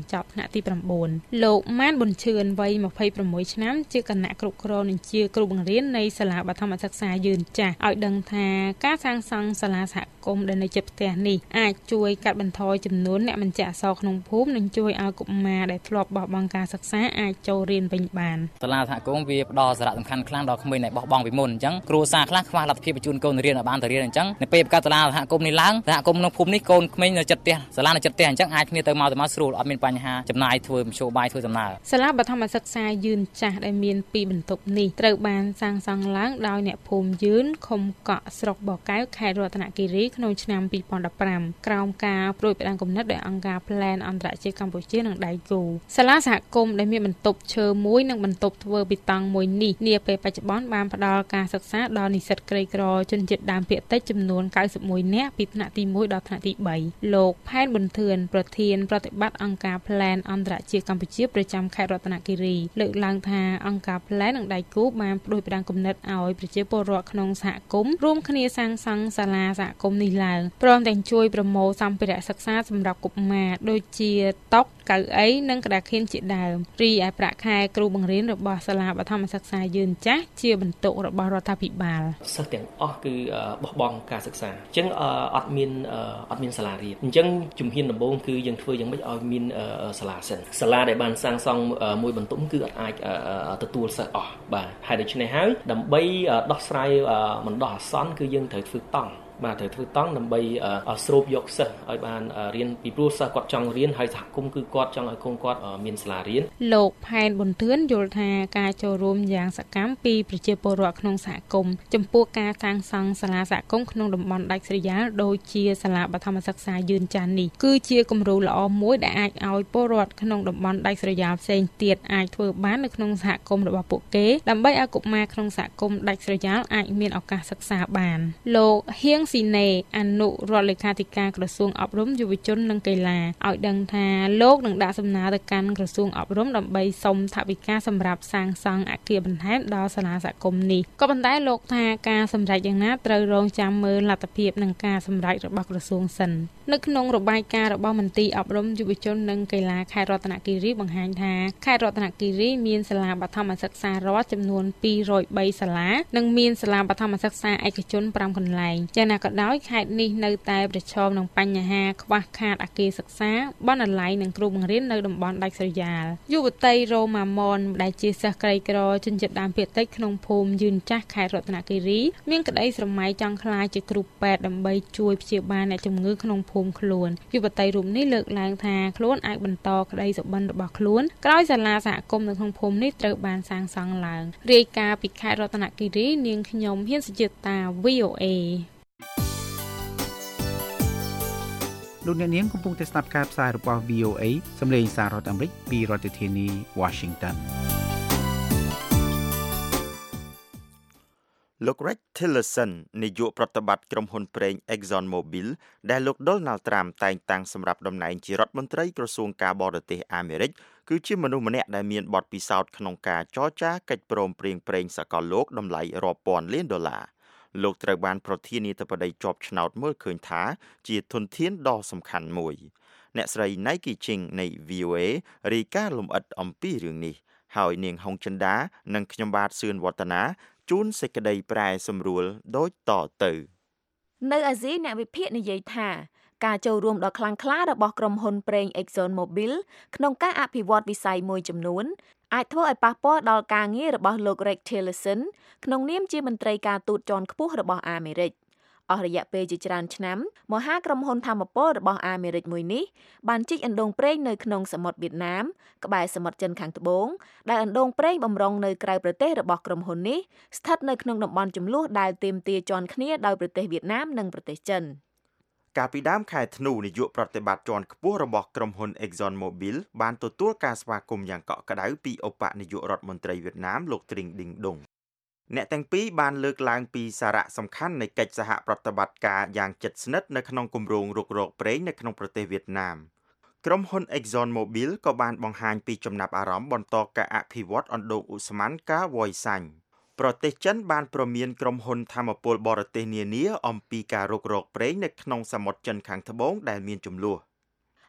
បញ្ចប់ថ្នាក់ទី9លោកម៉ានប៊ុនឈឿនវ័យยี่สิบหกឆ្នាំជាគណៈគ្រប់គ្រងនិងជាគ្រូបង្រៀននៃសាលាបឋមសិក្សាយឿនចាស់ឲ្យដឹងថាការសាងសង់សាលាសហគមន៍ដែលនៅជិតផ្ទះនេះអាចជួយកាត់បន្ថយចំនួនអ្នកបញ្ជាក់អក្សរក្នុងភូមិនិងជួយឲ្យកុមារដែលធ្លាប់បោះបង់ការសិក្សាអាចចូលរៀនវិញបានសាលាសហគមន៍វាផ្ដល់សារៈសំខាន់ខ្លាំងដល់ក្មេងដែលបោះបង់ពីមុនអញ្ចឹងគ្រួសារខ្លះខ្វះលទ្ធភាពបញ្ជូនកូនរៀនឲ្យបានទៅរៀនអញ្ចឹងនៅពេលបង្កើតសាលាសហគមន៍នេះឡើងសហគមន៍ក្នុងភូមិនេះកូនក្មេងនៅជិតផ្ទះសាលានៅជិតផ្ទះអញ្ចឹងអាចគ្នាទៅមកទៅមកស្រួលអត់មានបញ្ហាចំណាយធ្វើមធ្យោបាយធ្វើដំណើរសាលាបឋមសិក្សាយឿនចាស់ដែលមានពីរបន្ទប់នេះត្រូវបានសាងសង់ឡើងដោយអ្នកភូមិយឿនឃុំកក់ស្រុកបកែវខេត្តរតនគិរីក្នុងឆ្នាំពីរពាន់ដប់ប្រាំក្រោមការប្រួយផ្ដាំគំនិតដោយអង្គការ Plan អន្តរជាតិកម្ពុជានិងដៃគូសាលាសហគមន៍ដែលមានបន្ទប់ឈើមួយនិងបន្ទប់ធ្វើប៊ីតង់មួយនេះនាពេលបច្ចុប្បន្នបានផ្ដល់ការសិក្សាដល់និស្សិតក្រីក្រជនជាតិដើមភាគតិចចំនួនเก้าสิบเอ็ดនាក់ពីថ្នាក់ទីមួយដល់ថ្នាក់ទីបីលោកផែនប៊ុនធឿនប្រធានប្រតិបត្តិអង្គការ Plan អន្តរជាតិកម្ពុជាប្រចាំខេត្តរតនគិរីលើកឡើងថាអង្គការ Plan និងដៃគូបានប្រួយផ្ដាំគំនិតឲ្យប្រជាពលរដ្ឋក្នុងសហគមន៍រួមគ្នាសាងសង់សាលាសហគមន៍នេះឡើងព្រមទាំងជួយប្រមូលសម្ភារៈសិក្សាសម្រាប់កុមារដូចជាតុកៅអីនិងក្តារខៀនជាដើមរីឯប្រាក់ខែគ្រូបង្រៀនរបស់សាលាបឋមសិក្សាយឿនចាស់ជាបន្ទុករបស់រដ្ឋាភិបាលសិស្សទាំងអស់គឺបោះបង់ការសិក្សាអញ្ចឹងអត់មានអត់មានសាលារៀនអញ្ចឹងជំហានដំបូងគឺយើងធ្វើយ៉ាងម៉េចឲ្យមានសាលាសិនសាលាដែលបានសាងសង់មួយបន្ទប់គឺអត់អាចទទួលសិស្សអស់បាទហើយដូច្នេះហើយដើម្បីដោះស្រាយបណ្ដោះអាសន្នគឺយើងត្រូវធ្វើតង់បាទត្រូវធ្វើតង់ដើម្បីស្រូបយកសិស្សឲ្យបានរៀនពីព្រោះសិស្សគាត់ចង់រៀនហើយសហគមន៍គឺគាត់ចង់ឲ្យកូនគាត់មានសាលារៀនលោកផែនប៊ុនធឿនយល់ថាការចូលរួមយ៉ាងសកម្មពីប្រជាពលរដ្ឋក្នុងសហគមន៍ចំពោះការសាងសង់សាលាសហគមន៍ក្នុងតំបន់ដាច់ស្រយាលដូចជាសាលាបឋមសិក្សាយឿនចាស់នេះគឺជាគំរូល្អមួយដែលអាចឲ្យពលរដ្ឋក្នុងតំបន់ដាច់ស្រយាលផ្សេងទៀតអាចធ្វើបាននៅក្នុងសហគមន៍របស់ពួកគេដើម្បីឲ្យកុមារក្នុងសហគមន៍ដាច់ស្រយាលអាចមានឱកាសសិក្សាបានលោកហៀងស៊ីណេអនុរដ្ឋលេខាធិការក្រសួងអប់រំយុវជននិងកីឡាឲ្យដឹងថាលោកនឹងដាក់សំណើទៅកាន់ក្រសួងអប់រំដើម្បីសុំថវិកាសម្រាប់សាងសង់អគារបន្ថែមដល់សាលាសហគមន៍នេះក៏ប៉ុន្តែលោកថាការសម្រេចយ៉ាងណាត្រូវរងចាំមើលលទ្ធភាពនិងការសម្រេចរបស់ក្រសួងសិននៅក្នុងរបាយការណ៍របស់មន្ទីរអប់រំយុវជននិងកីឡាខេត្តរតនគិរីបង្ហាញថាខេត្តរតនគិរីមានសាលាបឋមសិក្សារដ្ឋចំនួនពីររយបីសាលានិងមានសាលាបឋមសិក្សាឯកជនប្រាំកន្លែងយ៉ាងណាក៏ដោយខេត្តនេះនៅតែប្រឈមនឹងបញ្ហាខ្វះខាតអគារសិក្សាបណ្ណាល័យនិងគ្រូបង្រៀននៅតំបន់ដាច់ស្រយាលយុវតីរ៉ូម៉ាម៉ុនដែលជាសិស្សក្រីក្រជនជាតិដើមភាគតិចក្នុងភូមិយឿនចាស់ខេត្តរតនគិរីមានក្តីស្រមៃចង់ក្លាយជាគ្រូពេទ្យដើម្បីជួយព្យាបាលអ្នកជំងឺក្នុងភូមិខ្លួនយុវតីរូបនេះលើកឡើងថាខ្លួនអាចបន្តក្តីសុបិនរបស់ខ្លួនក្រោយសាលាសហគមន៍នៅក្នុងភូមិនេះត្រូវបានសាងសង់ឡើងរាយការណ៍ពីខេត្តរតនគិរីនាងខ្ញុំហ៊ានសុជាតា វី អូ เอលោកអ្នកនាងកំពុងតែស្ដាប់ការផ្សាយរបស់ វី អូ เอ សំឡេងសាររដ្ឋអាមេរិកពីរដ្ឋធានី Washington លោក Rex Tillerson នាយកប្រតិបត្តិក្រុមហ៊ុនប្រេង Exxon Mobil ដែលលោក Donald Trump តែងតាំងសម្រាប់តំណែងជារដ្ឋមន្ត្រីក្រសួងការបរទេសអាមេរិកគឺជាមនុស្សម្នាក់ដែលមានបទពិសោធន៍ក្នុងការចរចាកិច្ចព្រមព្រៀងប្រេងសកលលោកតម្លៃរាប់ពាន់លានដុល្លារលោកត្រូវបានប្រធានាធិបតីជាប់ឆ្នោតមើលឃើញថាជាធនធានដ៏សំខាន់មួយអ្នកស្រី Nike Ching នៃ វី អូ เอ រាយការណ៍លម្អិតអំពីរឿងនេះហើយនាងហុងចិន្តានិងខ្ញុំបាទសឿនវឌ្ឍនាជូនសេចក្តីប្រែសម្រួលដូចតទៅនៅអាស៊ីអ្នកវិភាគនិយាយថាការចូលរួមដ៏ខ្លាំងក្លារបស់ក្រុមហ៊ុនប្រេង Exxon Mobil ក្នុងការអភិវឌ្ឍវិស័យមួយចំនួនអាចធ្វើឲ្យប៉ះពាល់ដល់ការងាររបស់លោក Rex Tillerson ក្នុងនាមជាមន្ត្រីការទូតជាន់ខ្ពស់របស់អាមេរិកអស់រយៈពេលជាច្រើនឆ្នាំមហាក្រុមហ៊ុនថាមពលរបស់អាមេរិកមួយនេះបានជីកអណ្ដូងប្រេងនៅក្នុងសមុទ្រវៀតណាមក្បែរសមុទ្រចិនខាងត្បូងដែលអណ្ដូងប្រេងបំរុងនៅក្រៅប្រទេសរបស់ក្រុមហ៊ុននេះស្ថិតនៅក្នុងតំបន់ជម្លោះដែលទាមទារជាន់គ្នាដោយប្រទេសវៀតណាមនិងប្រទេសចិនកាលពីដើមខែធ្នូនាយកប្រតិបត្តិជាន់ខ្ពស់របស់ក្រុមហ៊ុន Exxon Mobil បានទទួលការស្វាគមន៍យ៉ាងកក់ក្ដៅពីឧបនាយករដ្ឋមន្ត្រីវៀតណាមលោក Trinh Dinh Dong អ្នកទាំងពីរបានលើកឡើងពីសារៈសំខាន់នៃកិច្ចសហប្រតិបត្តិការយ៉ាងជិតស្និទ្ធនៅក្នុងគម្រោងរុករកប្រេងនៅក្នុងប្រទេសវៀតណាមក្រុមហ៊ុន Exxon Mobil ក៏បានបង្ហាញពីចំណាប់អារម្មណ៍បន្តការអភិវឌ្ឍអណ្ដូងឧស្ម័នការវ៉ុយសាញ់ប្រទេសចិនបានព្រមានក្រុមហ៊ុនថាមពលបរទេសនានាអំពីការរុករកប្រេងនៅក្នុងសមុទ្រចិនខាងត្បូងដែលមានជម្លោះ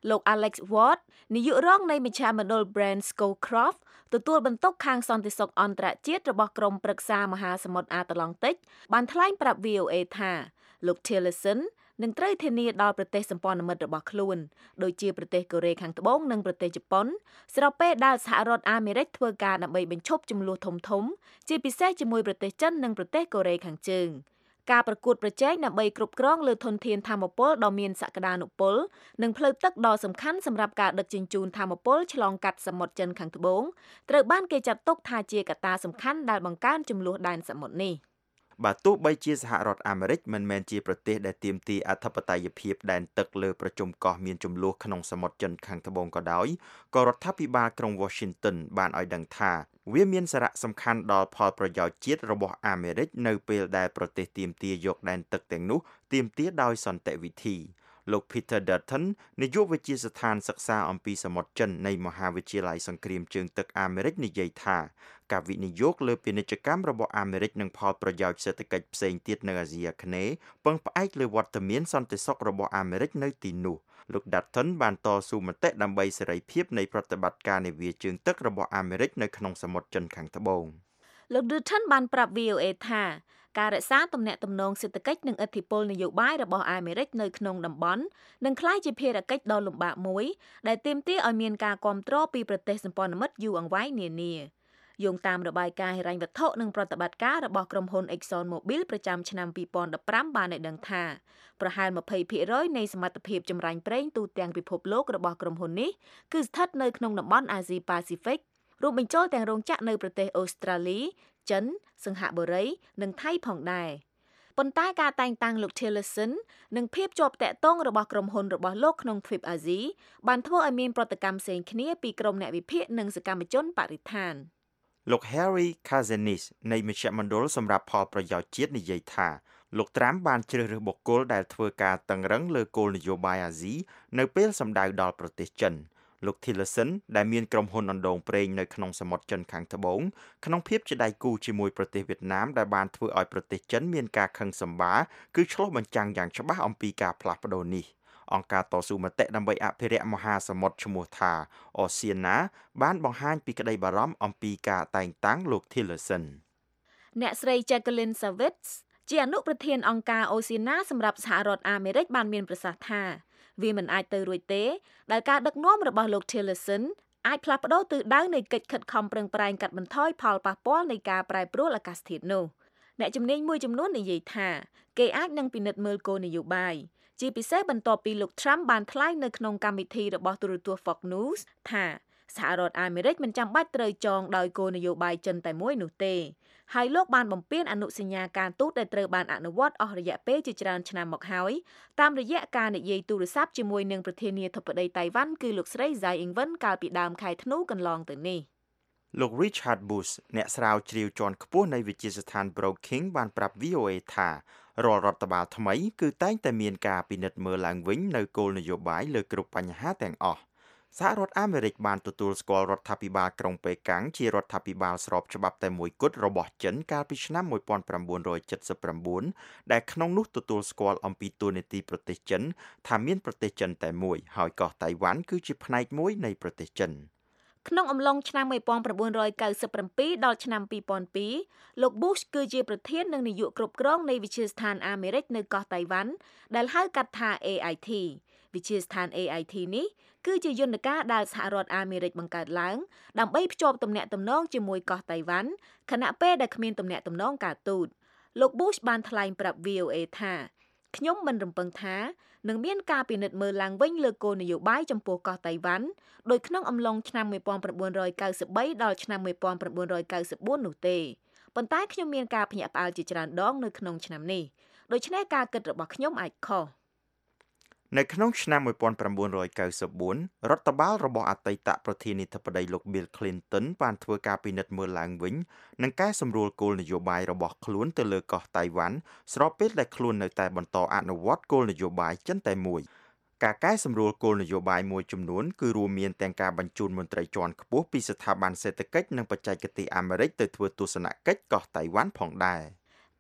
លោក Alex Ward នាយករងនៃមជ្ឈមណ្ឌល Brand Scowcroft ទទួលបន្ទុកខាងសន្តិសុខអន្តរជាតិរបស់ក្រមប្រឹក្សាមហាសមុទ្រអាត្លង់តិកបានថ្លែងប្រាប់ វី អូ អេ ថាលោក Tillerson នឹងត្រូវធានាដល់ប្រទេសសម្ព័ន្ធមិត្តរបស់ខ្លួនដូចជាប្រទេសកូរ៉េខាងត្បូងនិងប្រទេសជប៉ុនស្របពេលដែលសហរដ្ឋអាមេរិកធ្វើការដើម្បីបញ្ឈប់ជម្លោះធំៗជាពិសេសជាមួយប្រទេសចិននិងប្រទេសកូរ៉េខាងជើងការប្រកួតប្រជែងដើម្បីគ្រប់គ្រងលើធនធានថាមពលដ៏មានសក្តានុពលនិងផ្លូវទឹកដ៏សំខាន់សម្រាប់ការដឹកជញ្ជូនថាមពលឆ្លងកាត់សមុទ្រចិនខាងត្បូងត្រូវបានគេចាត់ទុកថាជាកត្តាសំខាន់ដែលបង្កើនជម្លោះដែនសមុទ្រនេះបើទោះបីជាសហរដ្ឋអាមេរិកមិនមែនជាប្រទេសដែលទាមទារអធិបតេយ្យភាពដែនទឹកលើប្រជុំកោះមានជម្លោះក្នុងសមុទ្រចិនខាងត្បូងក៏ដោយក៏រដ្ឋាភិបាលក្រុង Washington បានឲ្យដឹងថាវាមានសារៈសំខាន់ដល់ផលប្រយោជន៍ជាតិរបស់អាមេរិកនៅពេលដែលប្រទេសទាមទារយកដែនទឹកទាំងនោះទាមទារដោយសន្តិវិធីលោក Peter Dutton នាយកវិទ្យាស្ថានសិក្សាអំពីសមុទ្រចិននៃមហាវិទ្យាល័យសង្គ្រាមជើងទឹកអាមេរិកនិយាយថាការវិនិយោគលើពាណិជ្ជកម្មរបស់អាមេរិកនិងផលប្រយោជន៍សេដ្ឋកិច្ចផ្សេងទៀតនៅអាស៊ីអាគ្នេយ៍ពឹងផ្អែកលើវត្តមានសន្តិសុខរបស់អាមេរិកនៅទីនោះលោក Dutton បានតស៊ូមតិដើម្បីសេរីភាពនៃប្រតិបត្តិការនាវាជើងទឹករបស់អាមេរិកនៅក្នុងសមុទ្រចិនខាងត្បូងលោក Dutton បានប្រាប់ វី អូ អេ ថាការរក្សាទំនាក់ទំនងសេដ្ឋកិច្ចនិងឥទ្ធិពលនយោបាយរបស់អាមេរិកនៅក្នុងតំបន់នឹងក្លាយជាភារកិច្ចដ៏លំបាកមួយដែលទាមទារឲ្យមានការគាំទ្រពីប្រទេសសម្ព័ន្ធមិត្តយូរអង្វែងនានាយោងតាមរបាយការណ៍ហិរញ្ញវត្ថុនិងប្រតិបត្តិការរបស់ក្រុមហ៊ុន Exxon Mobil ប្រចាំឆ្នាំពីរពាន់ដប់ប្រាំបានឲ្យដឹងថាប្រហែល ยี่สิบเปอร์เซ็นต์ នៃសមត្ថភាពចម្រាញ់ប្រេងទូទាំងពិភពលោករបស់ក្រុមហ៊ុននេះគឺស្ថិតនៅក្នុងតំបន់អាស៊ីប៉ាស៊ីហ្វិករួមបញ្ចូលទាំងរោងចក្រនៅប្រទេសអូស្ត្រាលីចិនសិង្ហបុរីនិងថៃផងដែរប៉ុន្តែការតែងតាំងលោក Tillerson និងភាពជាប់តាក់ទងរបស់ក្រុមហ៊ុនរបស់លោកក្នុងទ្វីបអាស៊ីបានធ្វើឲ្យមានប្រតិកម្មផ្សេងគ្នាពីក្រុមអ្នកវិភាគនិងសកម្មជនបរិស្ថានលោក Harry Kazanis នៃមជ្ឈមណ្ឌលសម្រាប់ផលប្រយោជន៍ជាតិនិយាយថាលោកត្រាំបានជ្រើសរើសបុគ្គលដែលធ្វើការតឹងរឹងលើគោលនយោបាយអាស៊ីនៅពេលសម្ដៅដល់ប្រទេសចិនលោក Tillerson ដែលមានក្រុមហ៊ុនអណ្ដូងប្រេងនៅក្នុងសមុទ្រចិនខាងត្បូងក្នុងភាពជាដៃគូជាមួយប្រទេសវៀតណាមដែលបានធ្វើឲ្យប្រទេសចិនមានការខឹងសម្បារគឺឆ្លុះបញ្ចាំងយ៉ាងច្បាស់អំពីការផ្លាស់ប្ដូរនេះអង្គការតស៊ូមតិដើម្បីអភិរក្សមហាសមុទ្រឈ្មោះថា Oceana បានបង្ហាញពីក្តីបារម្ភអំពីការតែងតាំងលោក Tillerson អ្នកស្រី Jacqueline Savitz ជាអនុប្រធានអង្គការ Oceana សម្រាប់សហរដ្ឋអាមេរិកបានមានប្រសាសន៍ថាវាមិនអាចទៅរួចទេដែលការដឹកនាំរបស់លោក Tillerson អាចផ្លាស់ប្ដូរទិសដៅនៃកិច្ចខិតខំប្រឹងប្រែងកាត់បន្ថយផលប៉ះពាល់នៃការប្រែប្រួលអាកាសធាតុនោះអ្នកជំនាញមួយចំនួននិយាយថាគេអាចនឹងពិនិត្យមើលគោលនយោបាយជាពិសេសបន្ទាប់ពីលោក Trump បានថ្លែងនៅក្នុងកម្មវិធីរបស់ទូរទស្សន៍ Fox News ថាសហរដ្ឋអាមេរិកមិនចាំបាច់ត្រូវចងដោយគោលនយោបាយចិនតែមួយនោះទេហើយលោកបានបំពេញអនុសញ្ញាការទូតដែលត្រូវបានអនុវត្តអស់រយៈពេលជាច្រើនឆ្នាំមកហើយតាមរយៈការនិយាយទូរស័ព្ទជាមួយនឹងប្រធានាធិបតីតៃវ៉ាន់គឺលោកស្រី Tsai Ing-wen កាលពីដើមខែធ្នូកន្លងទៅនេះលោក Richard Bush អ្នកស្រាវជ្រាវជាន់ខ្ពស់នៃវិទ្យាស្ថាន Brookings បានប្រាប់ វី អូ អេ ថារាល់រដ្ឋបាលថ្មីគឺតែងតែមានការពិនិត្យមើលឡើងវិញនៅគោលនយោបាយលើគ្រប់បញ្ហាទាំងអស់សហរដ្ឋអាមេរិកបានទទួលស្គាល់រដ្ឋាភិបាលក្រុងប៉េកាំងជារដ្ឋាភិបាលស្របច្បាប់តែមួយគត់របស់ចិនកាលពីឆ្នាំnineteen seventy-nineដែលក្នុងនោះទទួលស្គាល់អំពីតួនាទីប្រទេសចិនថាមានប្រទេសចិនតែមួយហើយកោះតៃវ៉ាន់គឺជាផ្នែកមួយនៃប្រទេសចិនក្នុងអំឡុងឆ្នាំnineteen ninety-sevenដល់ឆ្នាំtwo thousand twoលោក Bush គឺជាប្រធាននិងនាយកគ្រប់គ្រងនៃវិទ្យាស្ថានអាមេរិកនៅកោះតៃវ៉ាន់ដែលហៅកាត់ថា A I T វិទ្យាស្ថាន A I T នេះគឺជាយន្តការដែលសហរដ្ឋអាមេរិកបង្កើតឡើងដើម្បីភ្ជាប់ទំនាក់ទំនងជាមួយកោះតៃវ៉ាន់ខណៈពេលដែលគ្មានទំនាក់ទំនងការទូតលោក Bush បានថ្លែងប្រាប់ វី អូ អេ ថាខ្ញុំមិនរំពឹងថានឹងមានការពិនិត្យមើលឡើងវិញលើគោលនយោបាយចំពោះកោះតៃវ៉ាន់ដោយក្នុងអំឡុងឆ្នាំnineteen ninety-threeដល់ឆ្នាំnineteen ninety-fourនោះទេប៉ុន្តែខ្ញុំមានការភ្ញាក់ផ្អើលជាច្រើនដងនៅក្នុងឆ្នាំនេះដូច្នេះការគិតរបស់ខ្ញុំអាចខុសនៅក្នុងឆ្នាំnineteen ninety-fourរដ្ឋបាលរបស់អតីតប្រធានាធិបតីលោក Bill Clinton បានធ្វើការពិនិត្យមើលឡើងវិញនិងកែសម្រួលគោលនយោបាយរបស់ខ្លួនទៅលើកោះតៃវ៉ាន់ស្របពេលដែលខ្លួននៅតែបន្តអនុវត្តគោលនយោបាយចិនតែមួយការកែសម្រួលគោលនយោបាយមួយចំនួនគឺរួមមានទាំងការបញ្ជូនមន្ត្រីជាន់ខ្ពស់ពីស្ថាប័នសេដ្ឋកិច្ចនិងបច្ចេកទេសអាមេរិកទៅធ្វើទស្សនកិច្ចកោះតៃវ៉ាន់ផងដែរ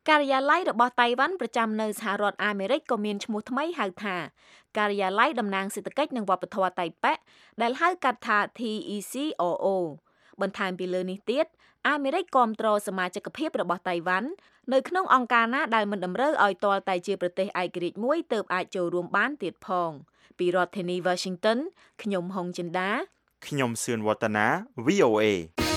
ការិយាល័យរបស់តៃវ៉ាន់ប្រចាំនៅសហរដ្ឋអាមេរិកក៏មានឈ្មោះថ្មីហៅថាការិយាល័យតំណាងសេដ្ឋកិច្ចនិងវប្បធម៌តៃប៉េដែលហៅកាត់ថា T E C O O បន្ថែមពីលើនេះទៀតអាមេរិកគាំទ្រសមាជិកភាពរបស់តៃវ៉ាន់នៅក្នុងអង្គការណាដែលមិនតម្រូវឲ្យទាល់តែជាប្រទេសឯករាជ្យមួយទើបអាចចូលរួមបានទៀតផងពីរដ្ឋធានី Washington ខ្ញុំហុងចិន្តាខ្ញុំសឿនវឌ្ឍនា V O A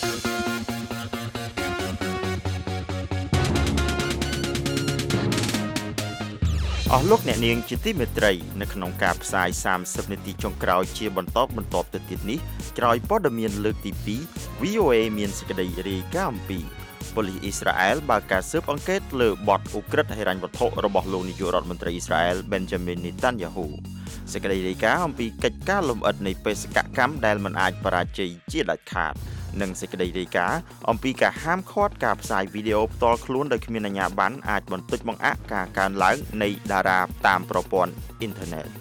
អស់លោកអ្នកនាងជាទីមេត្រីនៅក្នុងការផ្សាយសាមសិបនាទីចុងក្រោយជាបន្តបន្ទាប់ទៅទៀតនេះក្រោយព័ត៌មានលើកទីពីរ V O A មានសេចក្តីរាយការណ៍អំពីប៉ូលីសអ៊ីស្រាអែលបើកការស៊ើបអង្កេតលើបទឧក្រិដ្ឋហិរញ្ញវត្ថុរបស់លោកនាយករដ្ឋមន្ត្រីអ៊ីស្រាអែល Benjamin Netanyahu សេចក្តីរាយការណ៍អំពីកិច្ចការលម្អិតនៃបេសកកម្មដែលមិនអាចបរាជ័យជាដាច់ខាតនិងសេចក្តីរាយការណ៍អំពីការហាមឃាត់ការផ្សាយវីដេអូផ្ទាល់ខ្លួនដោយគ្មានអាជ្ញាប័ណ្ណអាចបន្តិចបង្អាក់ការកើនឡើងនៃតារាតាមប្រព័ន្ធអ៊ីនធឺណិត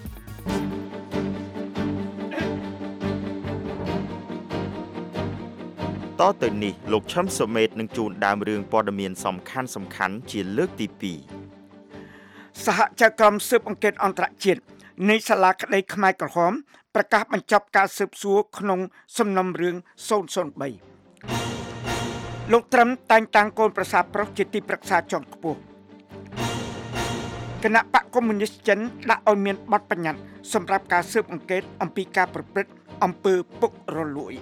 តទៅនេះលោកឈឹមសុមេតនឹងជួនដើមរឿងព័ត៌មានសំខាន់សំខាន់ជាលើកទីពីរសហជកម្មស៊ើបអង្កេតអន្តរជាតិនៃសាលាក្តីខ្មែរក្រហមប្រកាសបញ្ចប់ការស៊ើបសួរក្នុងសំណុំរឿងศูนย์ศูนย์สามលោកត្រឹមតែងតាំងកូនប្រសាប្រុសជាទីប្រឹក្សាជាន់ខ្ពស់គណៈបកកុម្មុយនីសចិនដាក់ឲ្យមានបទបញ្ញត្តិសម្រាប់ការស៊ើបអង្កេតអំពីការប្រព្រឹត្តអំពើពុករលួយ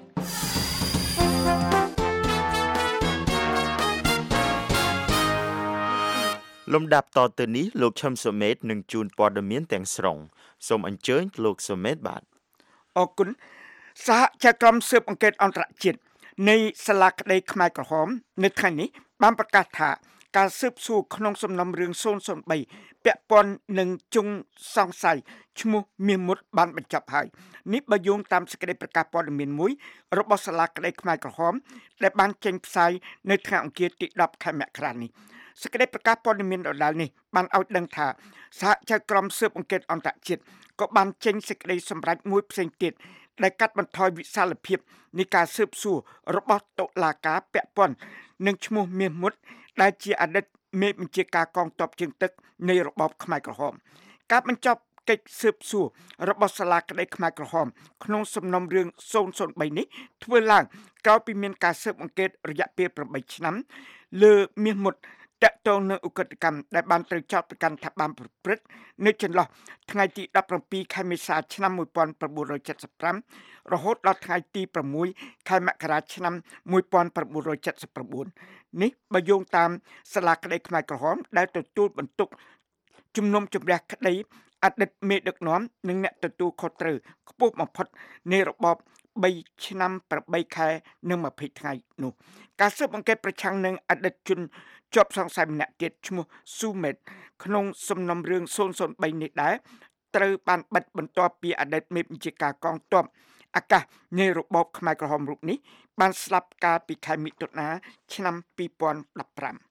លំដាប់តទៅនេះលោកឈឹមសុមេតនឹងជូនព័ត៌មានទាំងស្រុងសូមអញ្ជើញលោកសុមេតបាទអរគុណសហជកម្មស៊ើបអង្កេតអន្តរជាតិនៃសាលាក្តីខ្មែរក្រហមនៅថ្ងៃនេះបានប្រកាសថាការស៊ើបសួរក្នុងសំណុំរឿងศูนย์ศูนย์สามពាក់ព័ន្ធនឹងជនសង្ស័យឈ្មោះមាសមុតបានបញ្ចប់ហើយនេះបើយោងតាមសេចក្តីប្រកាសព័ត៌មានមួយរបស់សាលាក្តីខ្មែរក្រហមដែលបានចេញផ្សាយនៅថ្ងៃអង្គារទីដប់ខែមករានេះសេចក្តីប្រកាសព័ត៌មានដដែលនេះបានឲ្យដឹងថាសហជកម្មស៊ើបអង្កេតអន្តរជាតិក៏បានចេញសេចក្តីសម្រេចមួយផ្សេងទៀតដែលកាត់បន្ថយវិសាលភាពនៃការស៊ើបសួររបស់តុលាការពាក់ព័ន្ធនឹងឈ្មោះមាសមុតដែលជាអតីតមេបញ្ជាការកងទ័ពជើងទឹកនៃរបបខ្មែរក្រហមការបញ្ចប់កិច្ចស៊ើបសួររបស់សាលាក្តីខ្មែរក្រហមក្នុងសំណុំរឿងศูนย์ศูนย์สามនេះធ្វើឡើងក្រោយពីមានការស៊ើបអង្កេតរយៈពេលប្រាំបីឆ្នាំលើមាសមុតតកតងនឹងឧក្រិដ្ឋកម្មដែលបានត្រូវចោទប្រកាន់ថាបានប្រព្រឹត្តនៅចន្លោះថ្ងៃទីដប់ប្រាំពីរខែមេសាឆ្នាំmột nghìn chín trăm bảy mươi lămរហូតដល់ថ្ងៃទីប្រាំមួយខែមករាឆ្នាំmột nghìn chín trăm bảy mươi chínនេះបើយោងតាមសាលាក្តីខ្មែរក្រហមដែលទទួលបន្ទុកជំនុំជម្រះក្តីអតីតមេដឹកនាំនិងអ្នកទទួលខុសត្រូវខ្ពស់បំផុតនៃរបបបីឆ្នាំប្រាំបីខែនិងម្ភៃថ្ងៃនោះការស៊ើបអង្កេតប្រឆាំងនឹងអតីតជនជាប់សង្ស័យម្នាក់ទៀតឈ្មោះស៊ូមេតក្នុងសំណុំរឿងศูนย์ศูนย์สามនេះដែរត្រូវបានបិទបន្ទាប់ពីអតីតមេបញ្ជាការកងទ័ពអាកាសនៃរបបខ្មែរក្រហមរូបនេះបានស្លាប់កាលពីខែមិថុនាឆ្នាំពីរពាន់ដប់ប្រាំ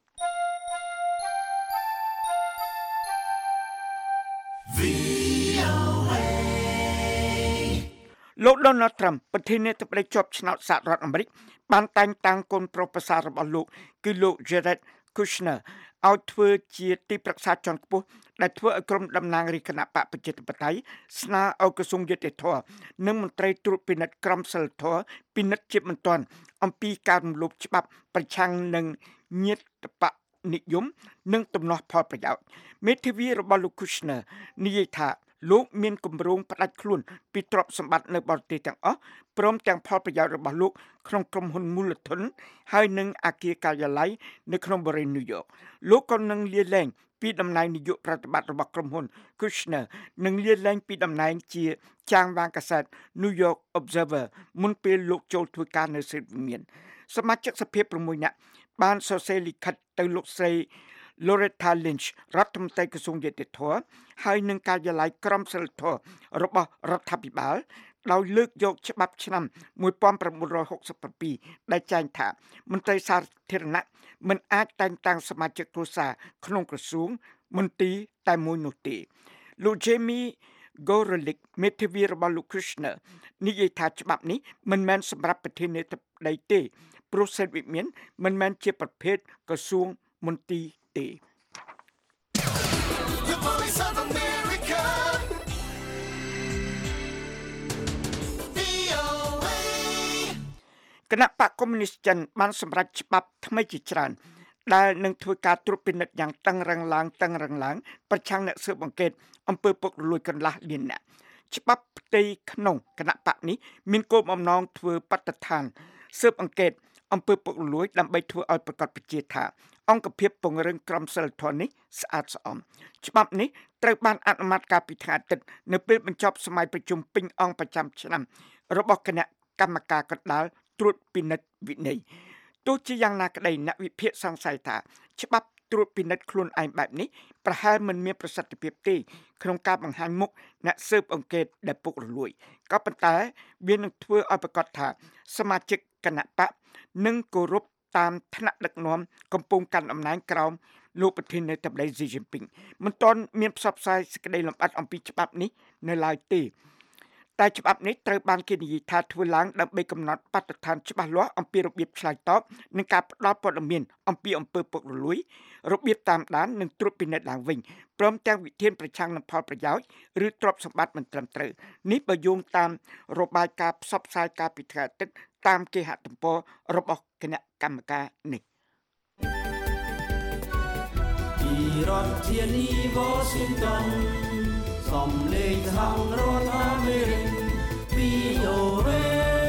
លោក Donald Trump ប្រធានាធិបតីជាប់ឆ្នោតសហរដ្ឋអាមេរិកបានតែងតាំងកូនប្រុសប្រសាររបស់លោកគឺលោក Jared Kushner ឲ្យធ្វើជាទីប្រឹក្សាជាន់ខ្ពស់ដែលធ្វើឲ្យក្រុមតំណាងរាជគណៈបកប្រជាធិបតេយ្យស្នើឲ្យក្រសួងយុតិធម៌និងមន្ត្រីត្រួតពិនិត្យក្រមសីលធម៌ពិនិត្យជាបន្ទាន់អំពីការរំលោភច្បាប់ប្រឆាំងនឹងញាតិបកនិយមនិងទំនាស់ផលប្រយោជន៍មេធាវីរបស់លោក Kushner និយាយថាលោកមានគម្រោងផ្ដាច់ខ្លួនពីទ្រព្យសម្បត្តិនៅបរទេសទាំងអស់ព្រមទាំងផលប្រយោជន៍របស់លោកក្នុងក្រុមហ៊ុនមូលធនហើយនិងអគារការិយាល័យនៅក្នុងបរិយាញូវយ៉កលោកក៏នឹងលាលែងពីតំណែងនាយកប្រតិបត្តិរបស់ក្រុមហ៊ុន Kushner និងលាលែងពីតំណែងជាចាងវាងកាសែត New York Observer មុនពេលលោកចូលធ្វើការនៅសិទ្ធិវិមានសមាជិកសភាប្រាំមួយនាក់បានសរសេរលិខិតទៅលោកស្រី Loretta Lynch រដ្ឋមន្ត្រីក្រសួងយុតិធម៌ហើយនឹងការិយាល័យក្រមសីលធម៌របស់រដ្ឋាភិបាលដោយលើកយកច្បាប់ឆ្នាំmột nghìn chín trăm sáu mươi bảyដែលចែងថាមន្ត្រីសាធារណៈមិនអាចតែងតាំងសមាជិកគ្រួសារក្នុងក្រសួងមន្ទីរតែមួយនោះទេលោក Jamie Gorelick មេធាវីរបស់លោក Kushner និយាយថាច្បាប់នេះមិនមែនសម្រាប់ប្រធានាធិបតីទេព្រោះសិទ្ធិវិមានមិនមែនជាប្រភេទក្រសួងមន្ទីរទេ The Voice of America គណៈបកកុម្មុយនីសចិនបានសម្រេចច្បាប់ថ្មីជាច្រើនដែលនឹងធ្វើការត្រួតពិនិត្យយ៉ាងតឹងរ៉ឹងឡើងតឹងរ៉ឹងឡើងប្រឆាំងអ្នកស៊ើបអង្កេតអំពើពុករលួយកន្លះលានអ្នកច្បាប់ផ្ទៃក្នុងគណៈបកនេះមានគោលបំណងធ្វើបទដ្ឋានស៊ើបអង្កេតអំពើពុករលួយដើម្បីធ្វើឲ្យប្រកាសប្រជាថាអង្គភាពពង្រឹងក្រមសីលធម៌នេះស្អាតស្អំច្បាប់នេះត្រូវបានអនុម័តកាលពីថ្ងៃអាទិត្យនៅពេលបញ្ចប់សម័យប្រជុំពេញអង្គប្រចាំឆ្នាំរបស់គណៈកម្មការកណ្ដាលត្រួតពិនិត្យវិន័យទោះជាយ៉ាងណាក្តីអ្នកវិភាគសង្ស័យថាច្បាប់ត្រួតពិនិត្យខ្លួនឯងបែបនេះប្រហែលមិនមានប្រសិទ្ធភាពទេក្នុងការបង្ហាញមុខអ្នកស៊ើបអង្កេតដែលពុករលួយក៏ប៉ុន្តែវានឹងធ្វើឲ្យប្រកាសថាសមាជិកគណៈបកនឹងគោរពតាមថ្នាក់ដឹកនាំកំពុងកាន់អំណាចក្រោមលោកប្រធានាធិបតីស៊ីជីនពីងមិនទាន់មានផ្សព្វផ្សាយសេចក្តីលម្អិតអំពីច្បាប់នេះនៅឡើយទេតែច្បាប់នេះត្រូវបានគេនិយាយថាធ្វើឡើងដើម្បីកំណត់បទដ្ឋានច្បាស់លាស់អំពីរបៀបឆ្លើយតបនិងការផ្ដល់ព័ត៌មានអំពីអំពើពុករលួយរបៀបតាមដាននិងត្រួតពិនិត្យឡើងវិញព្រមទាំងវិធានប្រឆាំងនឹងផលប្រយោជន៍ឬទ្រព្យសម្បត្តិមិនត្រឹមត្រូវនេះបើយោងតាមរបាយការណ៍ផ្សព្វផ្សាយការពីថ្ងៃអាទិត្យតាមគេហទំព័ររបស់គណៈកម្មការនេះពីរដ្ឋធានី Washington សំឡេងសហរដ្ឋអាមេរិក វី អូ เอ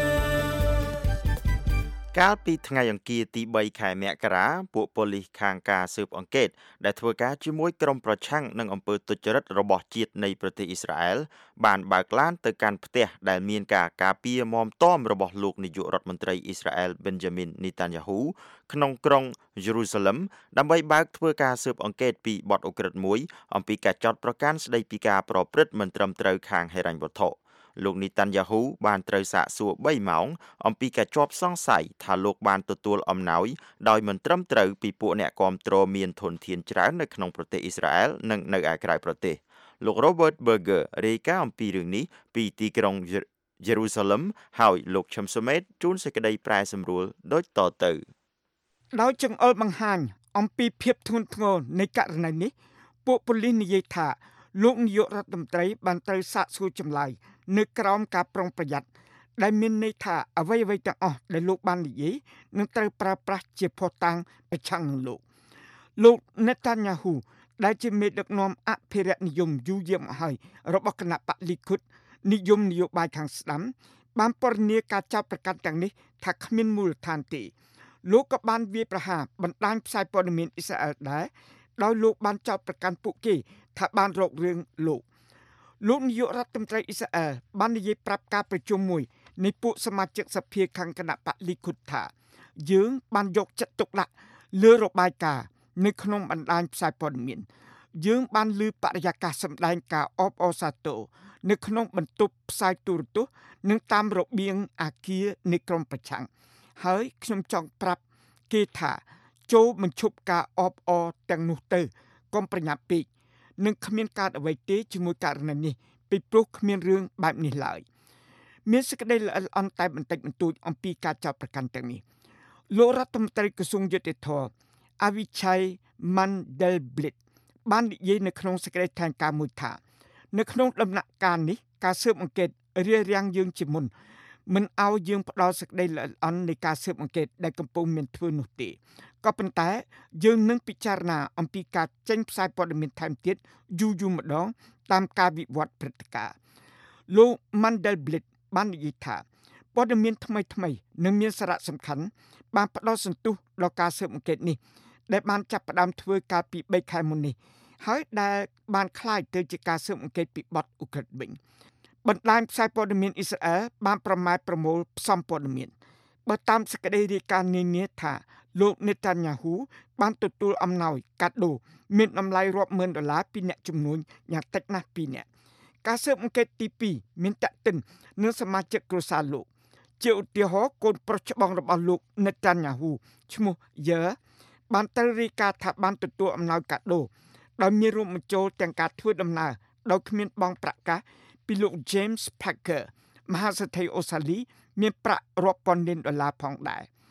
កាលពីថ្ងៃអង្គារទីបីខែមករាពួកប៉ូលីសខាងការស៊ើបអង្កេតដែលធ្វើការជាមួយក្រុមប្រឆាំងនឹងអំពើទុច្ចរិតរបស់ជាតិនៃប្រទេសអ៊ីស្រាអែលបានបើកឡានទៅកាន់ផ្ទះដែលមានការការពារមាំទាំរបស់លោកនាយករដ្ឋមន្ត្រីអ៊ីស្រាអែល Benjamin Netanyahu ក្នុងក្រុង Jerusalem ដើម្បីបើកធ្វើការស៊ើបអង្កេតពីបទឧក្រិដ្ឋមួយអំពីការចោទប្រកាន់ស្ដីពីការប្រព្រឹត្តមិនត្រឹមត្រូវខាងហិរញ្ញវត្ថុលោកនីតាន់យ៉ាហ៊ូបានត្រូវសាកសួរបីម៉ោងអំពីការជាប់សង្ស័យថាលោកបានទទួលអំណោយដោយមិនត្រឹមត្រូវពីពួកអ្នកគាំទ្រមានធនធានច្រើននៅក្នុងប្រទេសអ៊ីស្រាអែលនិងនៅឯក្រៅប្រទេសលោក Robert Berger រាយការណ៍អំពីរឿងនេះពីទីក្រុង Jerusalem ហើយលោកឈឹមសុមេតជួនសេចក្តីប្រែសម្រួលដូចតទៅដោយចង្អុលបង្ហាញអំពីភាពធ្ងន់ធ្ងរនៃករណីនេះពួកប៉ូលីសនិយាយថាលោកនាយករដ្ឋមន្ត្រីបានត្រូវសាកសួរចម្លើយនៅក្រោមការប្រុងប្រយ័ត្នដែលមានន័យថាអ្វីៗទាំងអស់ដែលលោកបាននិយាយនឹងត្រូវប្រើប្រាស់ជាភស្តុតាងប្រឆាំងនឹងលោកលោក Netanyahu ដែលជាមេដឹកនាំអភិរក្សនិយមយូរយារមកហើយរបស់គណៈបក Likud និយមនយោបាយខាងស្ដាំបានពណ៌នាការចោទប្រកាន់ទាំងនេះថាគ្មានមូលដ្ឋានទេលោកក៏បានវាយប្រហារបណ្ដាញផ្សាយព័ត៌មានអ៊ីស្រាអែលដែរដោយលោកបានចោទប្រកាន់ពួកគេថាបានរករឿងលោកលោកនាយករដ្ឋមន្ត្រីអ៊ីស្រាអែលបាននិយាយប្រាប់ការប្រជុំមួយនៃពួកសមាជិកសភាខាងគណៈបក Likud ថាយើងបានយកចិត្តទុកដាក់លើរបាយការណ៍នៅក្នុងបណ្ដាញផ្សាយព័ត៌មានយើងបានលើបរិយាកាសសម្ដែងការអបអរសាទរនៅក្នុងបន្ទប់ផ្សាយទូរទស្សន៍និងតាមរបៀងអាគារនៃក្រុមប្រឆាំងហើយខ្ញុំចង់ប្រាប់គេថាចូលមិនឈប់ការអបអរទាំងនោះទៅកុំប្រញាប់ពេកនឹងគ្មានការអ្វីទេជាមួយករណីនេះពីព្រោះគ្មានរឿងបែបនេះឡើយមានសេចក្តីល្អិតល្អន់តែបន្តិចបន្តួចអំពីការចោទប្រកាន់ទាំងនេះលោករដ្ឋមន្ត្រីក្រសួងយុតិធម៌ Avichai Mandelblit បាននិយាយនៅក្នុងសេចក្តីថ្លែងការណ៍មួយថានៅក្នុងដំណាក់កាលនេះការស៊ើបអង្កេតរារាំងយើងជាមុនមិនឲ្យយើងផ្ដល់សេចក្តីល្អិតល្អន់នៃការស៊ើបអង្កេតដែលកំពុងមានធ្វើនោះទេក៏ប៉ុន្តែយើងនឹងពិចារណាអំពីការចេញផ្សាយព័ត៌មានថែមទៀតយូរយូរម្ដងតាមការវិវត្តព្រឹត្តិការណ៍លោក Mandelblit បាននិយាយថាព័ត៌មានថ្មីថ្មីនិងមានសារៈសំខាន់បានផ្ដល់សន្ទុះដល់ការស៊ើបអង្កេតនេះដែលបានចាប់ផ្ដើមធ្វើកាលពីបីខែមុននេះហើយដែលបានคล้ายទៅជាការស៊ើបអង្កេតពីបទឧក្រិដ្ឋវិញបណ្ដាញផ្សាយព័ត៌មានអ៊ីស្រាអែលបានប្រមាថប្រមូលផ្សំព័ត៌មានបើតាមសេចក្តីរាយការណ៍នានាថាលោក Netanyahu បានទទួលអំណោយកាដូមានតម្លៃរាប់ម៉ឺនដុល្លារពីអ្នកជំនួញយ៉ាងតិចណាស់ពីរនាក់ការស៊ើបអង្កេតទីពីរមានតាក់ទិននឹងសមាជិកគ្រួសារលោកជាឧទាហរណ៍កូនប្រុសច្បងរបស់លោក Netanyahu ឈ្មោះ Yair បានត្រូវរាយការណ៍ថាបានទទួលអំណោយកាដូដោយមានរួមបញ្ចូលទាំងការធ្វើដំណើរដោយគ្មានបង់ប្រាក់កាសពីលោក James Packer មហាសេដ្ឋីអូស្ត្រាលីមានប្រាក់រាប់ពាន់លានដុល្លារផងដែរ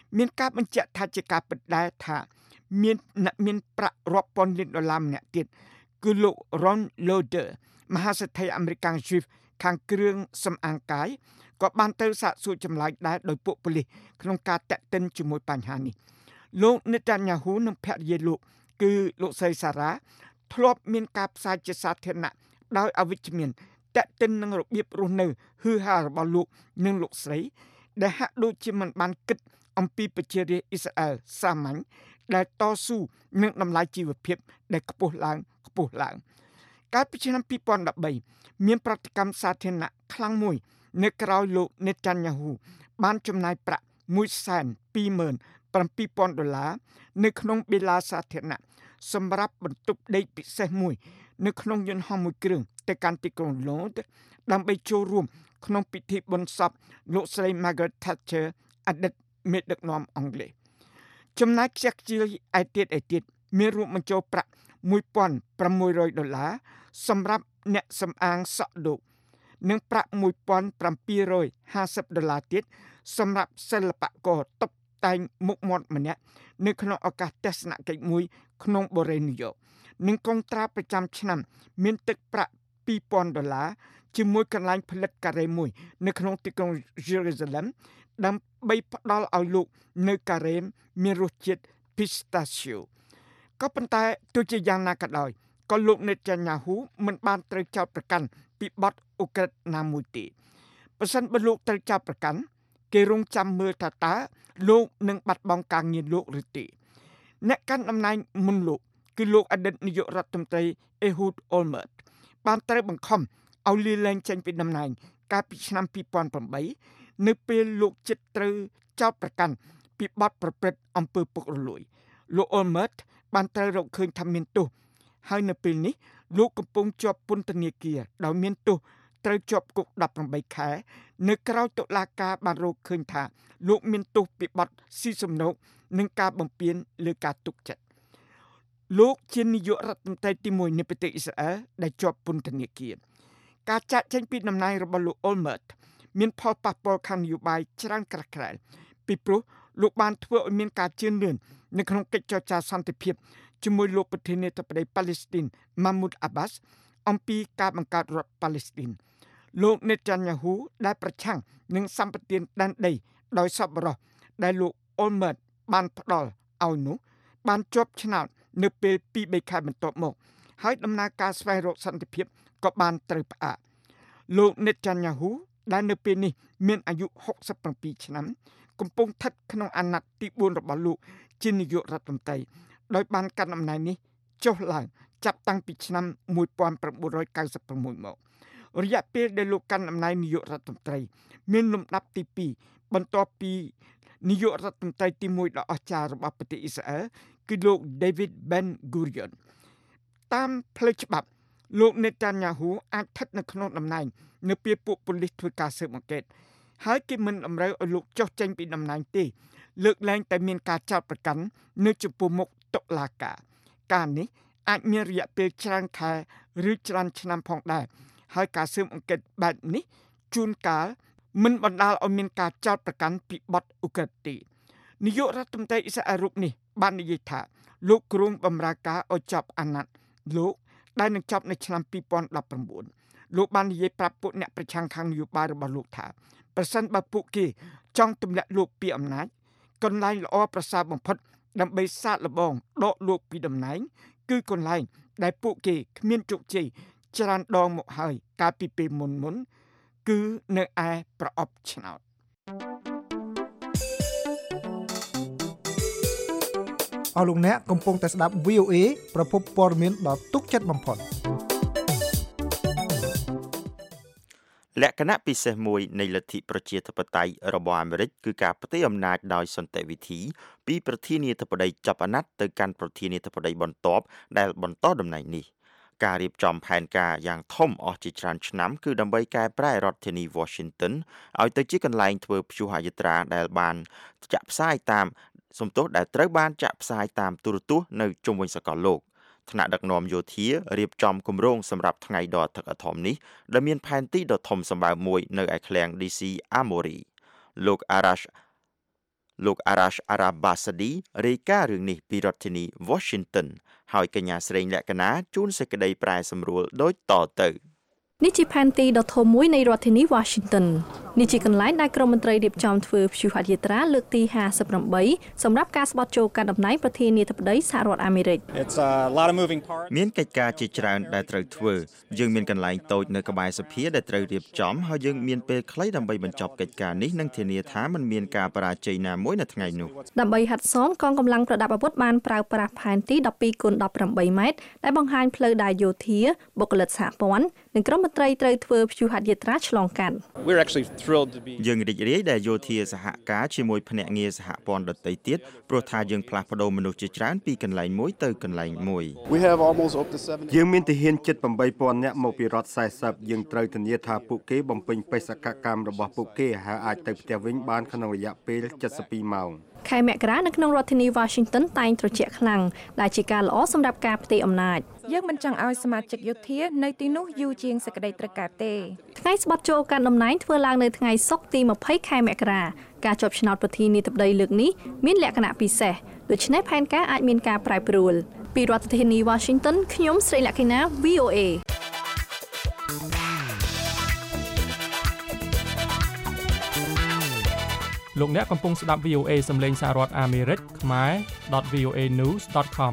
មានការបញ្ជាក់ថាជាការពិតដែរថាមានអ្នកមានប្រាក់រាប់ពាន់លានដុល្លារម្នាក់ទៀតគឺលោក Ron Lauder មហាសេដ្ឋីអាមេរិកជីវខាងគ្រឿងសម្អាងកាយក៏បានទៅសាកសួរចម្លើយដែរដោយពួកប៉ូលីសក្នុងការតាក់ទិនជាមួយបញ្ហានេះលោក Netanyahu និងភរិយាលោកគឺលោកស្រី Sarah ធ្លាប់មានការផ្សាយជាសាធារណៈដោយអវិជ្ជមានតាក់ទិននឹងរបៀបរស់នៅហឺហារបស់លោកនិងលោកស្រីដែលហាក់ដូចជាមិនបានគិតអំពីប្រជារាស្ត្រអ៊ីស្រាអែលសាមញ្ញដែលតស៊ូនឹងតម្លៃជីវភាពដែលខ្ពស់ឡើងខ្ពស់ឡើងកាលពីឆ្នាំពីរពាន់ដប់បីមានប្រតិកម្មសាធារណៈខ្លាំងមួយនៅក្រៅលោក Netanyahu បានចំណាយប្រាក់មួយសែនពីរម៉ឺនប្រាំពីរពាន់ដុល្លារនៅក្នុងបេឡាសាធារណៈសម្រាប់បន្ទប់ដេកពិសេសមួយនៅក្នុងយន្តហោះមួយគ្រឿងទៅកាន់ទីក្រុង London ដើម្បីចូលរួមក្នុងពិធីបុណ្យសពលោកស្រី Margaret Thatcher អតីតមេដឹកនាំអង់គ្លេសចំណែកខ្ជះខ្ជាយឯទៀតឯទៀតមានរួមបញ្ចូលប្រាក់មួយពាន់ប្រាំមួយរយដុល្លារសម្រាប់អ្នកសម្អាងសក់លោកនិងប្រាក់មួយពាន់ប្រាំពីររយហាសិបដុល្លារទៀតសម្រាប់សិល្បករតុបតែងមុខមាត់ម្នាក់នៅក្នុងឱកាសទស្សនកិច្ចមួយក្នុងបូរីញូវយ៉កនិងកុងត្រាប្រចាំឆ្នាំមានទឹកប្រាក់ពីរពាន់ដុល្លារជាមួយកន្លែងផលិតការ៉េមួយនៅក្នុងទីក្រុង Jerusalem ដើម្បីផ្ដល់ឲ្យលោកនៅការ៉េមានរសជាតិ pistachio ក៏ប៉ុន្តែទោះជាយ៉ាងណាក៏ដោយក៏លោក Netanyahu មិនបានត្រូវចោទប្រកាន់ពីបទឧក្រិដ្ឋណាមួយទេប្រសិនបើលោកត្រូវចោទប្រកាន់គេរងចាំមើលថាតើលោកនឹងបាត់បង់ការងារលោកឬទេអ្នកកាន់តំណែងមុនលោកគឺលោកអតីតនាយករដ្ឋមន្ត្រី Ehud Olmert បានត្រូវបង្ខំឲ្យលាលែងចេញពីតំណែងកាលពីឆ្នាំពីរពាន់ប្រាំបីនៅពេលលោកជិតត្រូវចោទប្រកាន់ពីបទប្រព្រឹត្តអំពើពុករលួយលោក Olmert បានត្រូវរកឃើញថាមានទោសហើយនៅពេលនេះលោកកំពុងជាប់ពន្ធនាគារដោយមានទោសត្រូវជាប់គុកដប់ប្រាំបីខែនៅក្រៅតុលាការបានរកឃើញថាលោកមានទោសពីបទស៊ីសំណូកនិងការបំពានលើការទុកចិត្តលោកជានាយករដ្ឋមន្ត្រីទីមួយនៃប្រទេសអ៊ីស្រាអែលដែលជាប់ពន្ធនាគារការចាក់ចេញពីតំណែងរបស់លោក Olmert មានផលប៉ះពាល់ខាងនយោបាយច្រើនក្រាស់ក្រែលពីព្រោះលោកបានធ្វើឲ្យមានការជឿនលឿននៅក្នុងកិច្ចចរចាសន្តិភាពជាមួយលោកប្រធានាធិបតីប៉ាឡេស្ទីន Mahmoud Abbas អំពីការបង្កើតរដ្ឋប៉ាឡេស្ទីនលោក Netanyahu ដែលប្រឆាំងនឹងសម្បទានដែនដីដោយសប្បុរសដែលលោក Olmert បានផ្ដល់ឲ្យនោះបានជាប់ឆ្នោតនៅពេលពីរបីខែបន្ទាប់មកហើយដំណើរការស្វែងរកសន្តិភាពក៏បានត្រូវផ្អាកលោក Netanyahu ដែលនៅពេលនេះមានអាយុហុកសិបប្រាំពីរឆ្នាំកំពុងស្ថិតក្នុងអាណត្តិទីបួនរបស់លោកជានាយករដ្ឋមន្ត្រីដោយបានកាន់តំណែងនេះចុះឡើងចាប់តាំងពីឆ្នាំមួយពាន់ប្រាំបួនរយកៅសិបប្រាំមួយមករយៈពេលដែលលោកកាន់តំណែងនាយករដ្ឋមន្ត្រីមានលំដាប់ទីពីរបន្ទាប់ពីនាយករដ្ឋមន្ត្រីទីមួយដ៏អស្ចារ្យរបស់ប្រទេសអ៊ីស្រាអែលគឺលោក David Ben-Gurion តាមផ្លូវច្បាប់លោក Netanyahu អាចស្ថិតនៅក្នុងតំណែងនៅពេលពួកប៉ូលីសធ្វើការស៊ើបអង្កេតហើយគេមិនតម្រូវឲ្យលោកចុះចេញពីតំណែងទេលើកលែងតែមានការចោទប្រកាន់នៅចំពោះមុខតុលាការការនេះអាចមានរយៈពេលច្រើនខែឬច្រើនឆ្នាំផងដែរហើយការស៊ើបអង្កេតបែបនេះជួនកាលមិនបណ្ដាលឲ្យមានការចោទប្រកាន់ពីបទឧក្រិដ្ឋទេនាយករដ្ឋមន្ត្រីអ៊ីស្រាអែលរូបនេះបាននិយាយថាលោកគ្រងបម្រើការឲ្យចប់អាណត្តិលោកដែលនឹងចប់នៅឆ្នាំពីរពាន់ដប់ប្រាំបួនលោកបាននិយាយប្រាប់ពួកអ្នកប្រឆាំងខាងនយោបាយរបស់លោកថាប្រសិនបើពួកគេចង់ទម្លាក់លោកពីអំណាចកន្លែងល្អប្រសើរបំផុតដើម្បីសាកល្បងដកលោកពីតំណែងគឺកន្លែងដែលពួកគេគ្មានជោគជ័យច្រើនដងមកហើយកាលពីពេលមុនមុនគឺនៅឯប្រអប់ឆ្នោតអស់លោកអ្នកកំពុងតែស្ដាប់ វី អូ អេ ប្រភពព័ត៌មានដ៏ទុកចិត្តបំផុតលក្ខណៈពិសេសមួយនៃលទ្ធិប្រជាធិបតេយ្យរបស់អាមេរិកគឺការផ្ទេរអំណាចដោយសន្តិវិធីពីប្រធានាធិបតីចាប់អាណត្តិទៅកាន់ប្រធានាធិបតីបន្ទាប់ដែលបន្តតំណែងនេះការរៀបចំផែនការយ៉ាងធំអស់ជាច្រើនឆ្នាំគឺដើម្បីកែប្រែរដ្ឋធានី Washington ឲ្យទៅជាកន្លែងធ្វើព្យុហយាត្រាដែលបានចាក់ផ្សាយតាមសំទោសដែលត្រូវបានចាក់ផ្សាយតាមទូរទស្សន៍នៅជុំវិញសកលលោកថ្នាក់ដឹកនាំយោធារៀបចំគម្រោងសម្រាប់ថ្ងៃដ៏ធឹកអធមនេះដែលមានផែនទីដ៏ធំសម្បើមមួយនៅឯឃ្លាំង ឌី ស៊ី Armory លោក Arash លោក Arash Arabasadi រាយការណ៍រឿងនេះពីរដ្ឋធានី Washington ហើយកញ្ញាស្រីលក្ខណាជួនសេចក្តីប្រែសម្រួលដូចតទៅនេះជាផែនទីដ៏ធំមួយនៃរដ្ឋធានី Washington នេះជាកន្លែងដែលក្រុមមន្ត្រីរៀបចំធ្វើព្យុហយាត្រាលើកទីห้าสิบแปดសម្រាប់ការស្បត់ចូលកាន់តំណែងប្រធានាធិបតីសហរដ្ឋអាមេរិកមានកិច្ចការជាច្រើនដែលត្រូវធ្វើយើងមានកន្លែងតូចនៅក្បែរសភាដែលត្រូវរៀបចំហើយយើងមានពេលខ្លីដើម្បីបញ្ចប់កិច្ចការនេះនិងធានាថាមិនមានការបរាជ័យណាមួយនៅថ្ងៃនោះដើម្បីហាត់សមកងកម្លាំងប្រដាប់អាវុធបានប្រើប្រាស់ផែនទីtwelveគុណeighteenម៉ែត្រដែលបង្ហាញផ្លូវដើរយោធាបុគ្គលិកសហព័ន្ធនិងក្រុមមន្ត្រីត្រូវធ្វើព្យុហយាត្រាឆ្លងកាត់យើងរីករាយដែលយោធាសហការជាមួយភ្នាក់ងារសហព័ន្ធដទៃទៀតព្រោះថាយើងផ្លាស់ប្ដូរមនុស្សជាច្រើនពីកន្លែងមួយទៅកន្លែងមួយយើងមានទាហានជិតeight thousandនាក់មកពីរដ្ឋfortyយើងត្រូវធានាថាពួកគេបំពេញបេសកកម្មរបស់ពួកគេហើយអាចទៅផ្ទះវិញបានក្នុងរយៈពេលseventy-twoម៉ោងខែមករានៅក្នុងរដ្ឋធានី Washington តែងត្រជាក់ខ្លាំងដែលជាការល្អសម្រាប់ការផ្ទេរអំណាចយើងមិនចង់ឲ្យសមាជិកយោធានៅទីនោះយូរជាងសេចក្តីត្រូវការទេថ្ងៃស្បត់ចូលកាន់តំណែងធ្វើឡើងនៅថ្ងៃសុក្រទីtwentyខែមករាការជាប់ឆ្នោតប្រធានាធិបតីលើកនេះមានលក្ខណៈពិសេសដូច្នេះផែនការអាចមានការប្រែប្រួលពីរដ្ឋធានី Washington ខ្ញុំស្រីលក្ខិណា V O A លោកអ្នកកំពុងស្ដាប់ V O A សំឡេងសហរដ្ឋអាមេរិកខ្មែរ .voanews .com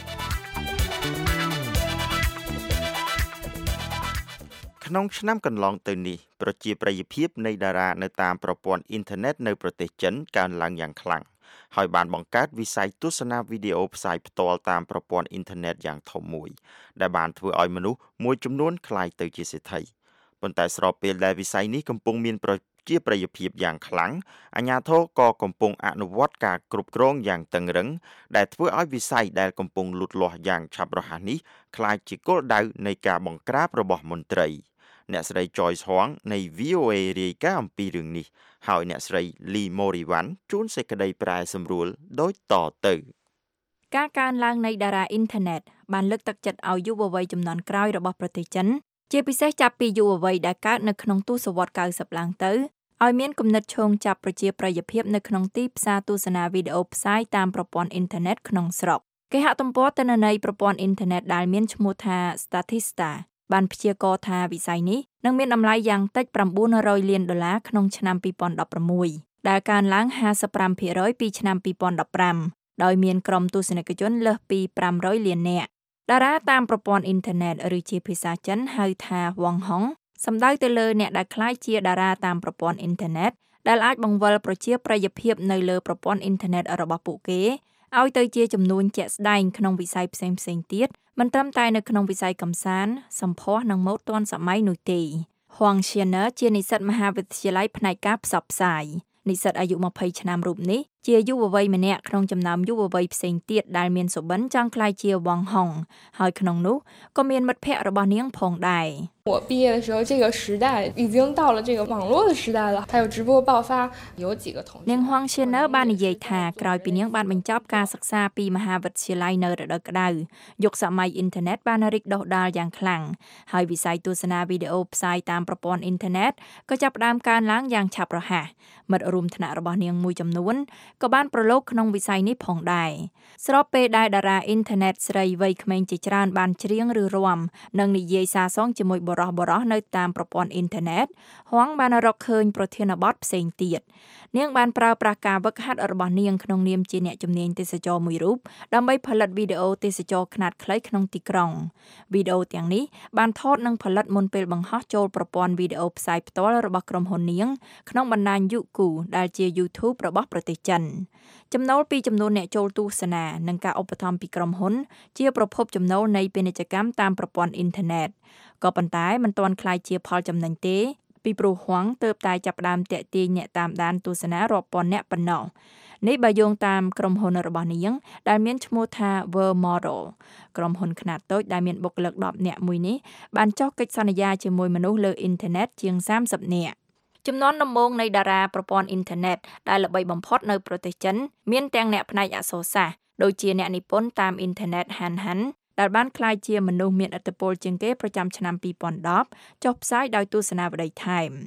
ក្នុងឆ្នាំកន្លងទៅនេះប្រជាប្រិយភាពនៃតារានៅតាមប្រព័ន្ធអ៊ីនធឺណិតនៅប្រទេសចិនកើនឡើងយ៉ាងខ្លាំងហើយបានបង្កើតវិស័យទស្សនាវីដេអូផ្សាយផ្ទាល់តាមប្រព័ន្ធអ៊ីនធឺណិតយ៉ាងធំមួយដែលបានធ្វើឲ្យមនុស្សមួយចំនួនក្លាយទៅជាសេដ្ឋីប៉ុន្តែស្របពេលដែលវិស័យនេះកំពុងមានជាប្រយោជន៍ភាពយ៉ាងខ្លាំងអាជ្ញាធរក៏កំពុងអនុវត្តការគ្រប់គ្រងយ៉ាងតឹងរ៉ឹងដែលធ្វើឲ្យវិស័យដែលកំពុងលូតលាស់យ៉ាងឆាប់រហ័សនេះក្លាយជាគោលដៅនៃការបង្ក្រាបរបស់មន្ត្រីអ្នកស្រី Joyce Huang នៃ V O A រាយការណ៍អំពីរឿងនេះហើយអ្នកស្រី Lee Moriwan ជួនសេចក្តីប្រែសម្រួលដូចតទៅការកើនឡើងនៃតារាអ៊ីនធឺណិតបានលើកទឹកចិត្តឲ្យយុវវ័យជំនាន់ក្រោយរបស់ប្រទេសចិនជាពិសេសចាប់ពីយុវវ័យដែលកើតនៅក្នុងទសវត្សរ៍ninetyឡើងទៅឲ្យមានគំនិតឈោងចាប់ប្រជាប្រិយភាពនៅក្នុងទីផ្សារទស្សនាវីដេអូផ្សាយតាមប្រព័ន្ធអ៊ីនធឺណិតក្នុងស្រុកគេហទំព័រទិន្នន័យប្រព័ន្ធអ៊ីនធឺណិតដែលមានឈ្មោះថា Statista បានព្យាករណ៍ថាវិស័យនេះនឹងមានតម្លៃយ៉ាងតិចnine hundredលានដុល្លារក្នុងឆ្នាំtwenty sixteenដែលកើនឡើងfifty-five percentពីឆ្នាំtwenty fifteenដោយមានក្រុមទស្សនិកជនលើសពីfive hundredលាននាក់តារាតាមប្រព័ន្ធអ៊ីនធឺណិតឬជាភាសាចិនហៅថា Wang Hong សំដៅទៅលើអ្នកដែលក្លាយជាតារាតាមប្រព័ន្ធអ៊ីនធឺណិតដែលអាចបង្វិលប្រជាប្រិយភាពនៅលើប្រព័ន្ធអ៊ីនធឺណិតរបស់ពួកគេឲ្យទៅជាចំនួនជាក់ស្ដែងក្នុងវិស័យផ្សេងៗទៀតមិនត្រឹមតែនៅក្នុងវិស័យកម្សាន្តសម្ផស្សនិងម៉ូដទាន់សម័យនោះទេ Huang Xianer ជានិស្សិតមហាវិទ្យាល័យផ្នែកការផ្សព្វផ្សាយនិស្សិតអាយុtwentyឆ្នាំរូបនេះជាយុវវ័យម្នាក់ក្នុងចំណោមយុវវ័យផ្សេងទៀតដែលមានសុបិនចង់ក្លាយជា Wang Hong ហើយក្នុងនោះក៏មានមិត្តភ័ក្តិរបស់នាងផងដែរ我毕业的时候这个时代已经到了这个网络的时代了还有直播爆发有几个同学នាង Huang Xianer បាននិយាយថាក្រោយពីនាងបានបញ្ចប់ការសិក្សាពីមហាវិទ្យាល័យនៅរដូវក្តៅយុគសម័យអ៊ីនធឺណិតបានរីកដុះដាលយ៉ាងខ្លាំងហើយវិស័យទស្សនាវីដេអូផ្សាយតាមប្រព័ន្ធអ៊ីនធឺណិតក៏ចាប់ផ្ដើមកើនឡើងយ៉ាងឆាប់រហ័សមិត្តរួមថ្នាក់របស់នាងមួយចំនួនក៏បានប្រឡូកក្នុងវិស័យនេះផងដែរស្របពេលដែលតារាអ៊ីនធឺណិតស្រីវ័យក្មេងជាច្រើនបានច្រៀងឬរាំនិងនិយាយសារសងជាមួយបរិបរនៅតាមប្រព័ន្ធអ៊ីនធឺណិតហួងបានរកឃើញប្រធានបទផ្សេងទៀតនាងបានប្រើប្រាស់ការវឹកហាត់របស់នាងក្នុងនាមជាអ្នកជំនាញទេសចរមួយរូបដើម្បីផលិតវីដេអូទេសចរខ្នាតខ្លីក្នុងទីក្រុងវីដេអូទាំងនេះបានថតនិងផលិតមុនពេលបង្ហោះចូលប្រព័ន្ធវីដេអូផ្សាយផ្ទាល់របស់ក្រុមហ៊ុននាងក្នុងបណ្ដាញ Youku ដែលជា YouTube របស់ប្រទេសចិនចំណូលពីចំនួនអ្នកចូលទស្សនានិងការឧបត្ថម្ភពីក្រុមហ៊ុនជាប្រភពចំណូលនៃពាណិជ្ជកម្មតាមប្រព័ន្ធអ៊ីនធឺណិតក៏ប៉ុន្តែមិនទាន់ក្លាយជាផលចំណេញទេពីព្រោះហួងទើបតែចាប់ផ្ដើមតាក់ទាញអ្នកតាមដានទស្សនារាប់ពាន់អ្នកប៉ុណ្ណោះនេះបើយោងតាមក្រុមហ៊ុនរបស់នាងដែលមានឈ្មោះថា World Model ក្រុមហ៊ុនខ្នាតតូចដែលមានបុគ្គលិកtenនាក់មួយនេះបានចុះកិច្ចសន្យាជាមួយមនុស្សលើអ៊ីនធឺណិតជាងthirtyនាក់ចំនួនដំបូងនៃតារាប្រព័ន្ធអ៊ីនធឺណិតដែលល្បីបំផុតនៅប្រទេសចិនមានទាំងអ្នកផ្នែកអក្សរសាស្ត្រដូចជាអ្នកនិពន្ធតាមអ៊ីនធឺណិត Han Han ដែលបានក្លាយជាមនុស្សមានឥទ្ធិពលជាងគេប្រចាំឆ្នាំtwenty tenចុះផ្សាយដោយទស្សនាវដ្តីថែម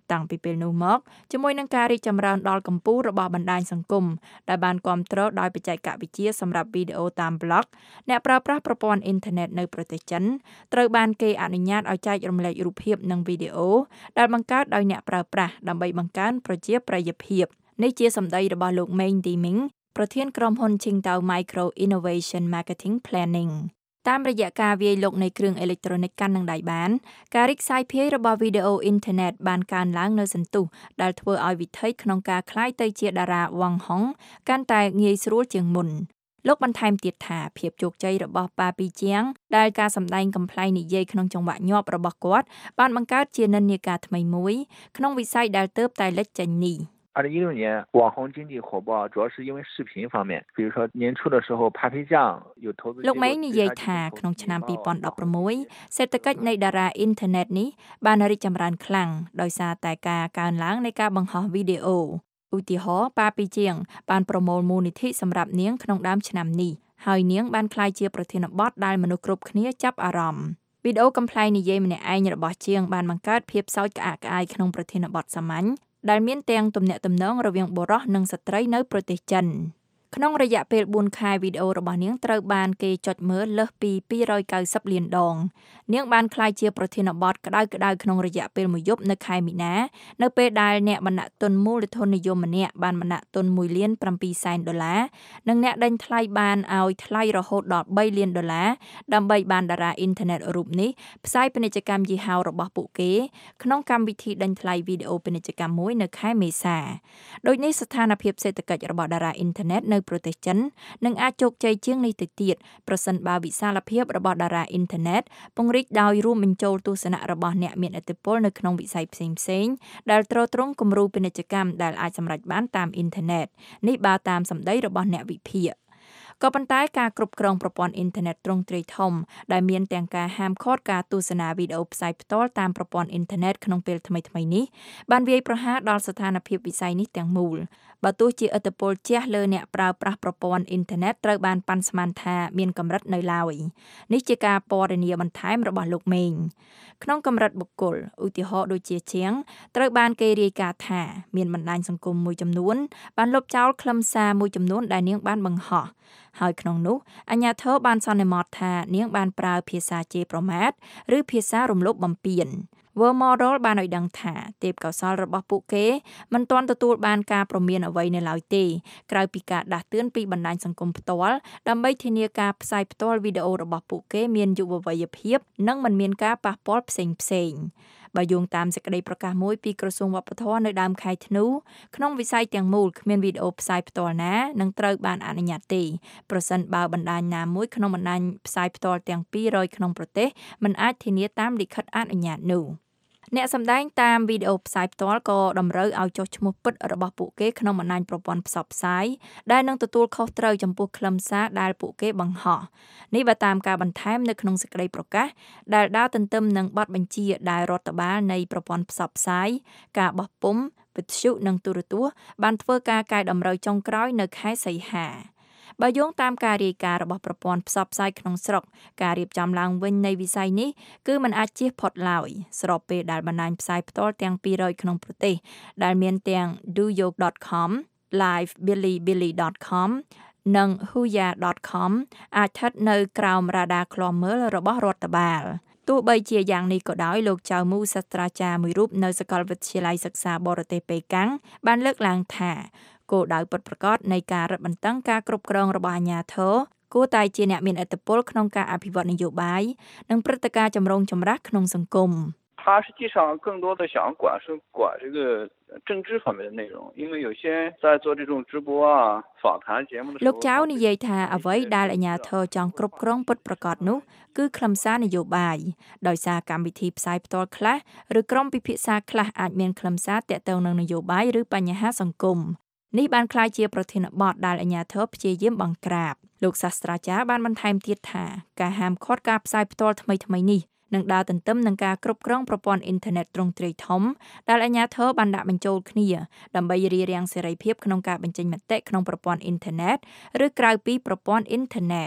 តាំងពីពេលនោះមកជាមួយនឹងការរីកចម្រើនដល់កម្ពុជារបស់បណ្ដាញសង្គមដែលបានគាំទ្រដោយបច្ចេកវិទ្យាសម្រាប់វីដេអូតាមប្លុកអ្នកប្រើប្រាស់ប្រព័ន្ធអ៊ីនធឺណិតនៅប្រទេសចិនត្រូវបានគេអនុញ្ញាតឲ្យចែករំលែករូបភាពនិងវីដេអូដែលបង្កើតដោយអ្នកប្រើប្រាស់ដើម្បីបង្កើនប្រជាប្រិយភាពនេះជាសម្ដីរបស់លោក Meng Diming ប្រធានក្រុមហ៊ុន Qingdao Micro Innovation Marketing Planning តាមរយៈការវាយលុកនៃគ្រឿងអេឡិចត្រូនិកកាន់នឹងដៃបានការរីកសាយភាយរបស់វីដេអូអ៊ីនធឺណិតបានកើនឡើងនៅសន្ទុះដែលធ្វើឲ្យវិថីក្នុងការក្លាយទៅជាតារាវ៉ាងហុងកាន់តែងាយស្រួលជាងមុនលោកបន្ថែមទៀតថាភាពជោគជ័យរបស់ប៉ាពីជាងដែលការសម្ដែងកំប្លែងនិយាយក្នុងចង្វាក់ញាប់របស់គាត់បានបង្កើតជានិន្នាការថ្មីមួយក្នុងវិស័យដែលទើបតែលេចចេញនេះ二零一六年网红经济火爆主要是因为视频方面比如说年初的时候 Papi 酱有投资លោកមេងនិយាយថាក្នុងឆ្នាំពីរពាន់ដប់ប្រាំមួយសេដ្ឋកិច្ចនៃតារាអ៊ីនធឺណិតនេះបានរីកចម្រើនខ្លាំងដោយសារតែការកើនឡើងនៃការបង្ហោះវីដេអូឧទាហរណ៍ប៉ាពីជាងបានប្រមូលមូលនិធិសម្រាប់នាងក្នុងដើមឆ្នាំនេះហើយនាងបានក្លាយជាប្រធានបទដែលមនុស្សគ្រប់គ្នាចាប់អារម្មណ៍វីដេអូកំប្លែងនិយាយម្នាក់ឯងរបស់ជាងបានបង្កើតភាពសោកក្អាកក្អាយក្នុងប្រធានបទសាមញ្ញដែលមានទាំងទំនាក់ទំនងរវាងបុរសនិងស្ត្រីនៅប្រទេសចិនក្នុងរយៈពេលបួនខែវីដេអូរបស់នាងត្រូវបានគេចុចមើលលើសពីពីររយកៅសិបលានដងនាងបានក្លាយជាប្រធានបទក្តៅក្តៅក្នុងរយៈពេលមួយយប់នៅខែមីនានៅពេលដែលអ្នកបណ្ដាក់ទុនមូលធននិយមម្នាក់បានបណ្ដាក់ទុនមួយលានប្រាំពីរសែនដុល្លារនិងអ្នកដេញថ្លៃបានឲ្យថ្លៃរហូតដល់បីលានដុល្លារដើម្បីបានតារាអ៊ីនធឺណិតរូបនេះផ្សាយពាណិជ្ជកម្មយីហោរបស់ពួកគេក្នុងកម្មវិធីដេញថ្លៃវីដេអូពាណិជ្ជកម្មមួយនៅខែមេសាដូចនេះស្ថានភាពសេដ្ឋកិច្ចរបស់តារាអ៊ីនធឺណិតនៅប្រទេសចិននឹងអាចជោគជ័យជាងនេះទៅទៀតប្រសិនបើវិសាលភាពរបស់តារាអ៊ីនធឺណិតពង្រីកដោយរួមបញ្ចូលទស្សនៈរបស់អ្នកមានឥទ្ធិពលនៅក្នុងវិស័យផ្សេងៗដែលទ្រទ្រង់គំរូពាណិជ្ជកម្មដែលអាចសម្រេចបានតាមអ៊ីនធឺណិតនេះបើតាមសម្ដីរបស់អ្នកវិភាគក៏ប៉ុន្តែការគ្រប់គ្រងប្រព័ន្ធអ៊ីនធឺណិតទ្រង់ទ្រាយធំដែលមានទាំងការហាមឃាត់ការទស្សនាវីដេអូផ្សាយផ្ទាល់តាមប្រព័ន្ធអ៊ីនធឺណិតក្នុងពេលថ្មីៗនេះបានវាយប្រហារដល់ស្ថានភាពវិស័យនេះទាំងមូលបើទោះជាឥទ្ធិពលជះលើអ្នកប្រើប្រាស់ប្រព័ន្ធអ៊ីនធឺណិតត្រូវបានប៉ាន់ស្មានថាមានកម្រិតនៅឡើយនេះជាការពណ៌នាបន្ថែមរបស់លោកមេងក្នុងកម្រិតបុគ្គលឧទាហរណ៍ដូចជាជាងត្រូវបានគេរាយការណ៍ថាមានបណ្ដាញសង្គមមួយចំនួនបានលុបចោលខ្លឹមសារមួយចំនួនដែលនាងបានបង្ហោះហើយក្នុងនោះអាជ្ញាធរបានសន្និដ្ឋានថានាងបានប្រើភាសាជេរប្រមាថឬភាសារំលោភបំពានWorld Model បានឲ្យដឹងថាទេពកោសល្យរបស់ពួកគេមិនទាន់ទទួលបានការព្រមានអ្វីនៅឡើយទេក្រៅពីការដាស់តឿនពីបណ្ដាញសង្គមផ្ទាល់ដើម្បីធានាការផ្សាយផ្ទាល់វីដេអូរបស់ពួកគេមានយុវវ័យភាពនិងមិនមានការប៉ះពាល់ផ្សេងផ្សេងបើយោងតាមសេចក្តីប្រកាសមួយពីក្រសួងវប្បធម៌នៅដើមខែធ្នូក្នុងវិស័យទាំងមូលគ្មានវីដេអូផ្សាយផ្ទាល់ណានឹងត្រូវបានអនុញ្ញាតទេប្រសិនបើបណ្ដាញណាមួយក្នុងបណ្ដាញផ្សាយផ្ទាល់ទាំងពីររយក្នុងប្រទេសមិនអាចធានាតាមលិខិតអនុញ្ញាតនោះអ្នកសម្ដែងតាមវីដេអូផ្សាយផ្ទាល់ក៏តម្រូវឲ្យចុះឈ្មោះពិតរបស់ពួកគេក្នុងបណ្ដាញប្រព័ន្ធផ្សព្វផ្សាយដែលនឹងទទួលខុសត្រូវចំពោះខ្លឹមសារដែលពួកគេបង្ហោះនេះបើតាមការបន្ថែមនៅក្នុងសេចក្តីប្រកាសដែលដើរទន្ទឹមនឹងបទបញ្ជាដែលរដ្ឋបាលនៃប្រព័ន្ធផ្សព្វផ្សាយការបោះពុម្ពវិទ្យុនិងទូរទស្សន៍បានធ្វើការកែតម្រូវចុងក្រោយនៅខែសីហាបើយោងតាមការរាយការណ៍របស់ប្រព័ន្ធផ្សព្វផ្សាយក្នុងស្រុកការរៀបចំឡើងវិញនៃវិស័យនេះគឺមិនអាចជៀសផុតឡើយស្របពេលដែលបណ្ដាញផ្សាយផ្ទាល់ទាំងពីររយក្នុងប្រទេសដែលមានទាំង Douyo ដត com, Live Bilibili ដត com និង Huya ដត com អាចស្ថិតនៅក្រោមរ៉ាដាឃ្លាំមើលរបស់រដ្ឋបាលទោះបីជាយ៉ាងនេះក៏ដោយលោកចៅមូសាស្ត្រាចារ្យមួយរូបនៅសាកលវិទ្យាល័យសិក្សាបរទេសប៉េកាំងបានលើកឡើងថាគោលដៅពិតប្រាកដនៃការរឹតបន្តឹងការគ្រប់គ្រងរបស់អាជ្ញាធរគួរតែជាអ្នកមានឥទ្ធិពលក្នុងការអភិវឌ្ឍនយោបាយនិងព្រឹត្តិការណ៍ចម្រូងចម្រាសក្នុងសង្គម他实际上更多的想管是管这个政治方面的内容因为有些在做这种直播啊访谈节目的时候លោកចៅនិយាយថាអ្វីដែលអាជ្ញាធរចង់គ្រប់គ្រងពិតប្រាកដនោះគឺខ្លឹមសារនយោបាយដោយសារកម្មវិធីផ្សាយផ្ទាល់ខ្លះឬក្រុមពិភាក្សាខ្លះអាចមានខ្លឹមសារទាក់ទងនឹងនយោបាយឬបញ្ហាសង្គមនេះបានក្លាយជាប្រធានបទដែលអាជ្ញាធរព្យាយាមបង្ក្រាបលោកសាស្ត្រាចារ្យបានបន្ថែមទៀតថាការហាមឃាត់ការផ្សាយផ្ទាល់ថ្មីៗនេះនឹងដើរទន្ទឹមនឹងការគ្រប់គ្រងប្រព័ន្ធអ៊ីនធឺណិតទ្រង់ទ្រាយធំដែលអាជ្ញាធរបានដាក់បញ្ចូលគ្នាដើម្បីរារាំងសេរីភាពក្នុងការបញ្ចេញមតិក្នុងប្រព័ន្ធអ៊ីនធឺណិតឬក្រៅពីប្រព័ន្ធអ៊ីនធឺណិត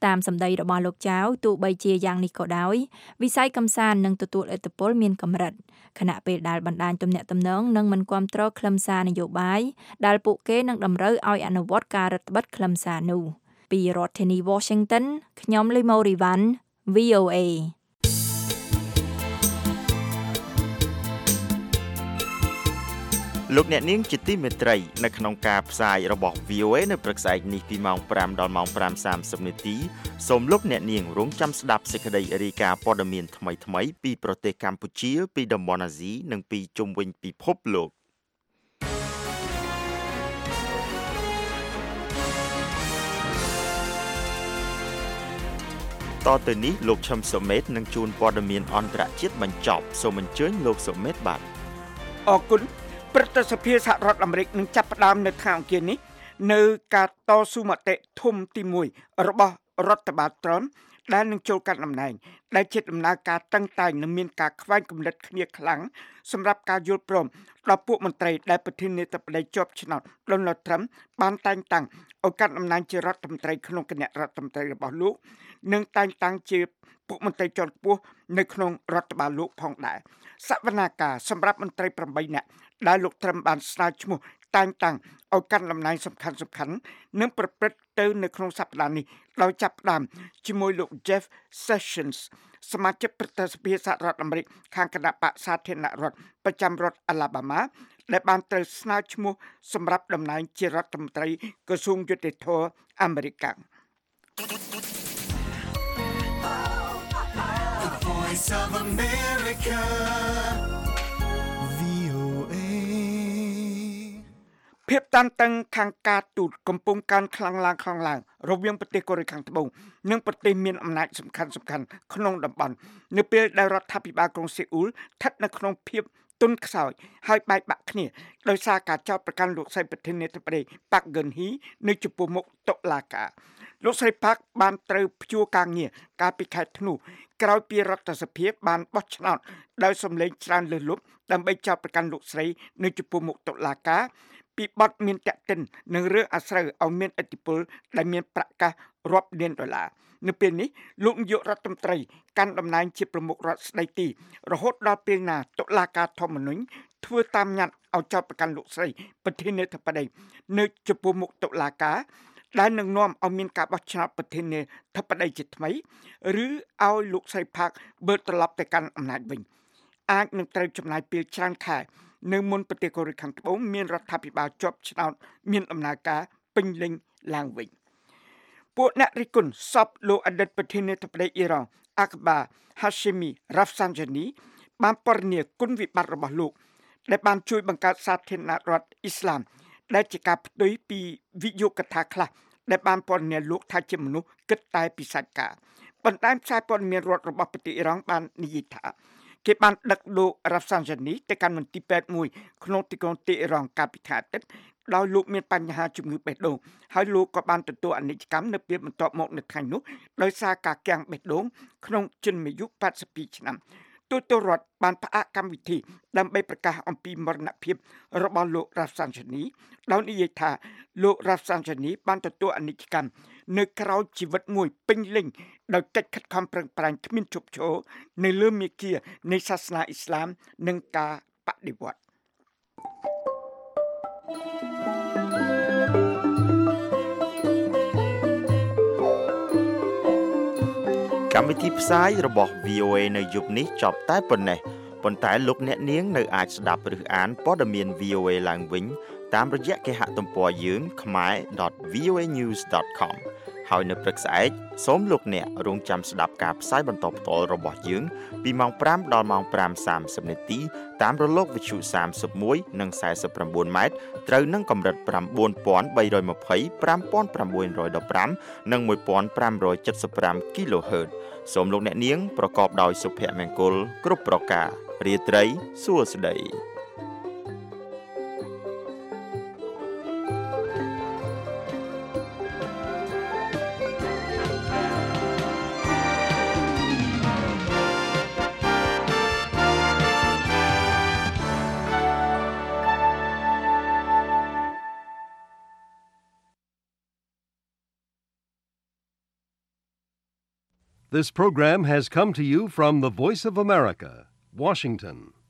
តាមសម្ដីរបស់លោកចៅទោះបីជាយ៉ាងនេះក៏ដោយវិស័យកំសាន្តនឹងទទួលឥទ្ធិពលមានកម្រិតខណៈពេលដែលបណ្ដាញទំនាក់ទំនងនឹងមិនគាំទ្រខ្លឹមសារនយោបាយដែលពួកគេនឹងតម្រូវឲ្យអនុវត្តការរដ្ឋបិទខ្លឹមសារនោះពីរដ្ឋធានី Washington ខ្ញុំលីម៉ូរីវ៉ាន់ V O A លោកអ្នកនាងជាទីមេត្រីនៅក្នុងការផ្សាយរបស់ V O A នៅព្រឹកស្អែកនេះពីម៉ោងfiveដល់ម៉ោងfiveសាមសិបនាទីសូមលោកអ្នកនាងរងចាំស្ដាប់សេចក្តីរាយការណ៍ព័ត៌មានថ្មីៗពីប្រទេសកម្ពុជាពីតំបន់អាស៊ីនិងពីជុំវិញពិភពលោកតទៅនេះលោកឈឹមសុមេតនឹងជួនព័ត៌មានអន្តរជាតិបញ្ចប់សូមអញ្ជើញលោកសុមេតបាទអរគុណព្រឹទ្ធសភាសហរដ្ឋអាមេរិកនឹងចាប់ផ្ដើមនៅថ្ងៃអង្គារនេះនៅការតស៊ូមតិធំទីoneរបស់រដ្ឋបាលត្រនដែលនឹងចូលកាន់តំណែងដែលជាដំណើរការតឹងតែងនិងមានការខ្វែងគំនិតគ្នាខ្លាំងសម្រាប់ការយល់ព្រមដល់ពួកមន្ត្រីដែលប្រធានាធិបតីជាប់ឆ្នោត Donald Trump បានតែងតាំងឲ្យកាន់តំណែងជារដ្ឋមន្ត្រីក្នុងគណៈរដ្ឋមន្ត្រីរបស់លោកនិងតែងតាំងជាពួកមន្ត្រីជាន់ខ្ពស់នៅក្នុងរដ្ឋបាលលោកផងដែរសវនាការសម្រាប់មន្ត្រីeightនាក់ដែលលោកត្រឹមបានស្នើឈ្មោះតែងតាំងឲ្យកាន់តំណែងសំខាន់សំខាន់នឹងប្រព្រឹត្តទៅនៅក្នុងសប្តាហ៍នេះដោយចាប់ផ្ដើមជាមួយលោក Jeff Sessions សមាជិកព្រឹទ្ធសភាសហរដ្ឋអាមេរិកខាងគណៈបក្សសាធារណរដ្ឋប្រចាំរដ្ឋ Alabama ដែលបានត្រូវស្នើឈ្មោះសម្រាប់តំណែងជារដ្ឋមន្ត្រីក្រសួងយុតិធម៌អាមេរិក Voice of America ភាពតានតឹងខាងការទូតកំពុងកើនខ្លាំងឡើងខ្លាំងឡើងរវាងប្រទេសកូរ៉េខាងត្បូងនិងប្រទេសមានអំណាចសំខាន់សំខាន់ក្នុងតំបន់នៅពេលដែលរដ្ឋាភិបាលក្រុងសេអ៊ូលស្ថិតនៅក្នុងភាពទុនខ្សោយហើយបែកបាក់គ្នាដោយសារការចោទប្រកាន់លោកស្រីប្រធានាធិបតី Park Geun-hye នៅចំពោះមុខតុលាការលោកស្រី Park បានត្រូវព្យួរការងារកាលពីខែធ្នូក្រោយពីរដ្ឋសភាបានបោះឆ្នោតដោយសម្លេងច្រើនលើសលប់ដើម្បីចោទប្រកាន់លោកស្រីនៅចំពោះមុខតុលាការពីបទមានតេតិននឹងរឿងអាស្រូវឲ្យមានឥទ្ធិពលដែលមានប្រាក់កាសរាប់លានដុល្លារនៅពេលនេះលោកនាយករដ្ឋមន្ត្រីកាន់តំណែងជាប្រមុខរដ្ឋស្ដីទីរហូតដល់ពេលណាតុលាការធម្មនុញ្ញធ្វើតាមញត្តិឲ្យចោទប្រកាន់លោកស្រីប្រធានាធិបតីនៅចំពោះមុខតុលាការដែលនឹងនាំឲ្យមានការបោះឆ្នោតប្រធានាធិបតីជាថ្មីឬឲ្យលោកស្រីផាកវិលត្រឡប់ទៅកាន់អំណាចវិញអាចនឹងត្រូវចំណាយពេលច្រើនខែនៅមុនប្រទេសកូរ៉េខាងត្បូងមានរដ្ឋាភិបាលជាប់ឆ្នោតមានដំណើរការពេញលេញឡើងវិញពួកអ្នករិះគន់សពលោកអតីតប្រធានាធិបតីអ៊ីរ៉ង់អាក្បា Hashemi Rafsanjani បានពណ៌នាគុណវិបត្តិរបស់លោកដែលបានជួយបង្កើតសាធារណរដ្ឋអ៊ីស្លាមដែលជាការផ្ទុយពីវិយោគថាខ្លះដែលបានពណ៌នាលោកថាជាមនុស្សគិតតែពីសាច់ការបណ្ដាញផ្សាយព័ត៌មានរដ្ឋរបស់ប្រទេសអ៊ីរ៉ង់បាននិយាយថាគេបានដឹកលោក Rafsanjani ទៅកាន់មន្ទីរពេទ្យមួយក្នុងទីក្រុងតេហ៍រ៉ង់កាលពីខែអាទិត្យដោយលោកមានបញ្ហាជំងឺបេះដូងហើយលោកក៏បានទទួលអនិច្ចកម្មនៅពេលបន្ទាប់មកនៅថ្ងៃនោះដោយសារការគាំងបេះដូងក្នុងជនអាយុeighty-twoឆ្នាំទូតរដ្ឋបានផ្អាកកម្មវិធីដើម្បីប្រកាសអំពីមរណភាពរបស់លោក Rafsanjani ដោយនិយាយថាលោក Rafsanjani បានទទួលអនិច្ចកម្មនៅក្រៅជីវិតមួយពេញលេញដោយកិច្ចខិតខំប្រឹងប្រែងគ្មានឈប់ឈរនៅលើមាគ៌ានៃសាសនាអ៊ីស្លាមនិងការបដិវត្តន៍កម្មវិធីផ្សាយរបស់ V O A នៅយប់នេះចប់តែប៉ុណ្ណេះប៉ុន្តែលោកអ្នកនាងនៅអាចស្ដាប់ឬអានព័ត៌មាន V O A ឡើងវិញតាមរយៈគេហទំព័រយើង khmae dot v o a news dot com ហើយនៅព្រឹកស្អែកសូមលោកអ្នករងចាំស្ដាប់ការផ្សាយបន្តផ្ទាល់របស់យើងពីម៉ោងfiveដល់ម៉ោងfiveសាមសិបនាទីតាមរលកវិទ្យុthirty-oneនិងforty-nineម៉ែត្រត្រូវនឹងកម្រិតnine thousand three hundred twenty, five thousand nine hundred fifteenនិងfifteen seventy-five kHz សូមលោកអ្នកនាងប្រកបដោយសុភមង្គលគ្រប់ប្រការរាត្រីសួស្តី This program has come to you from the Voice of America, Washington.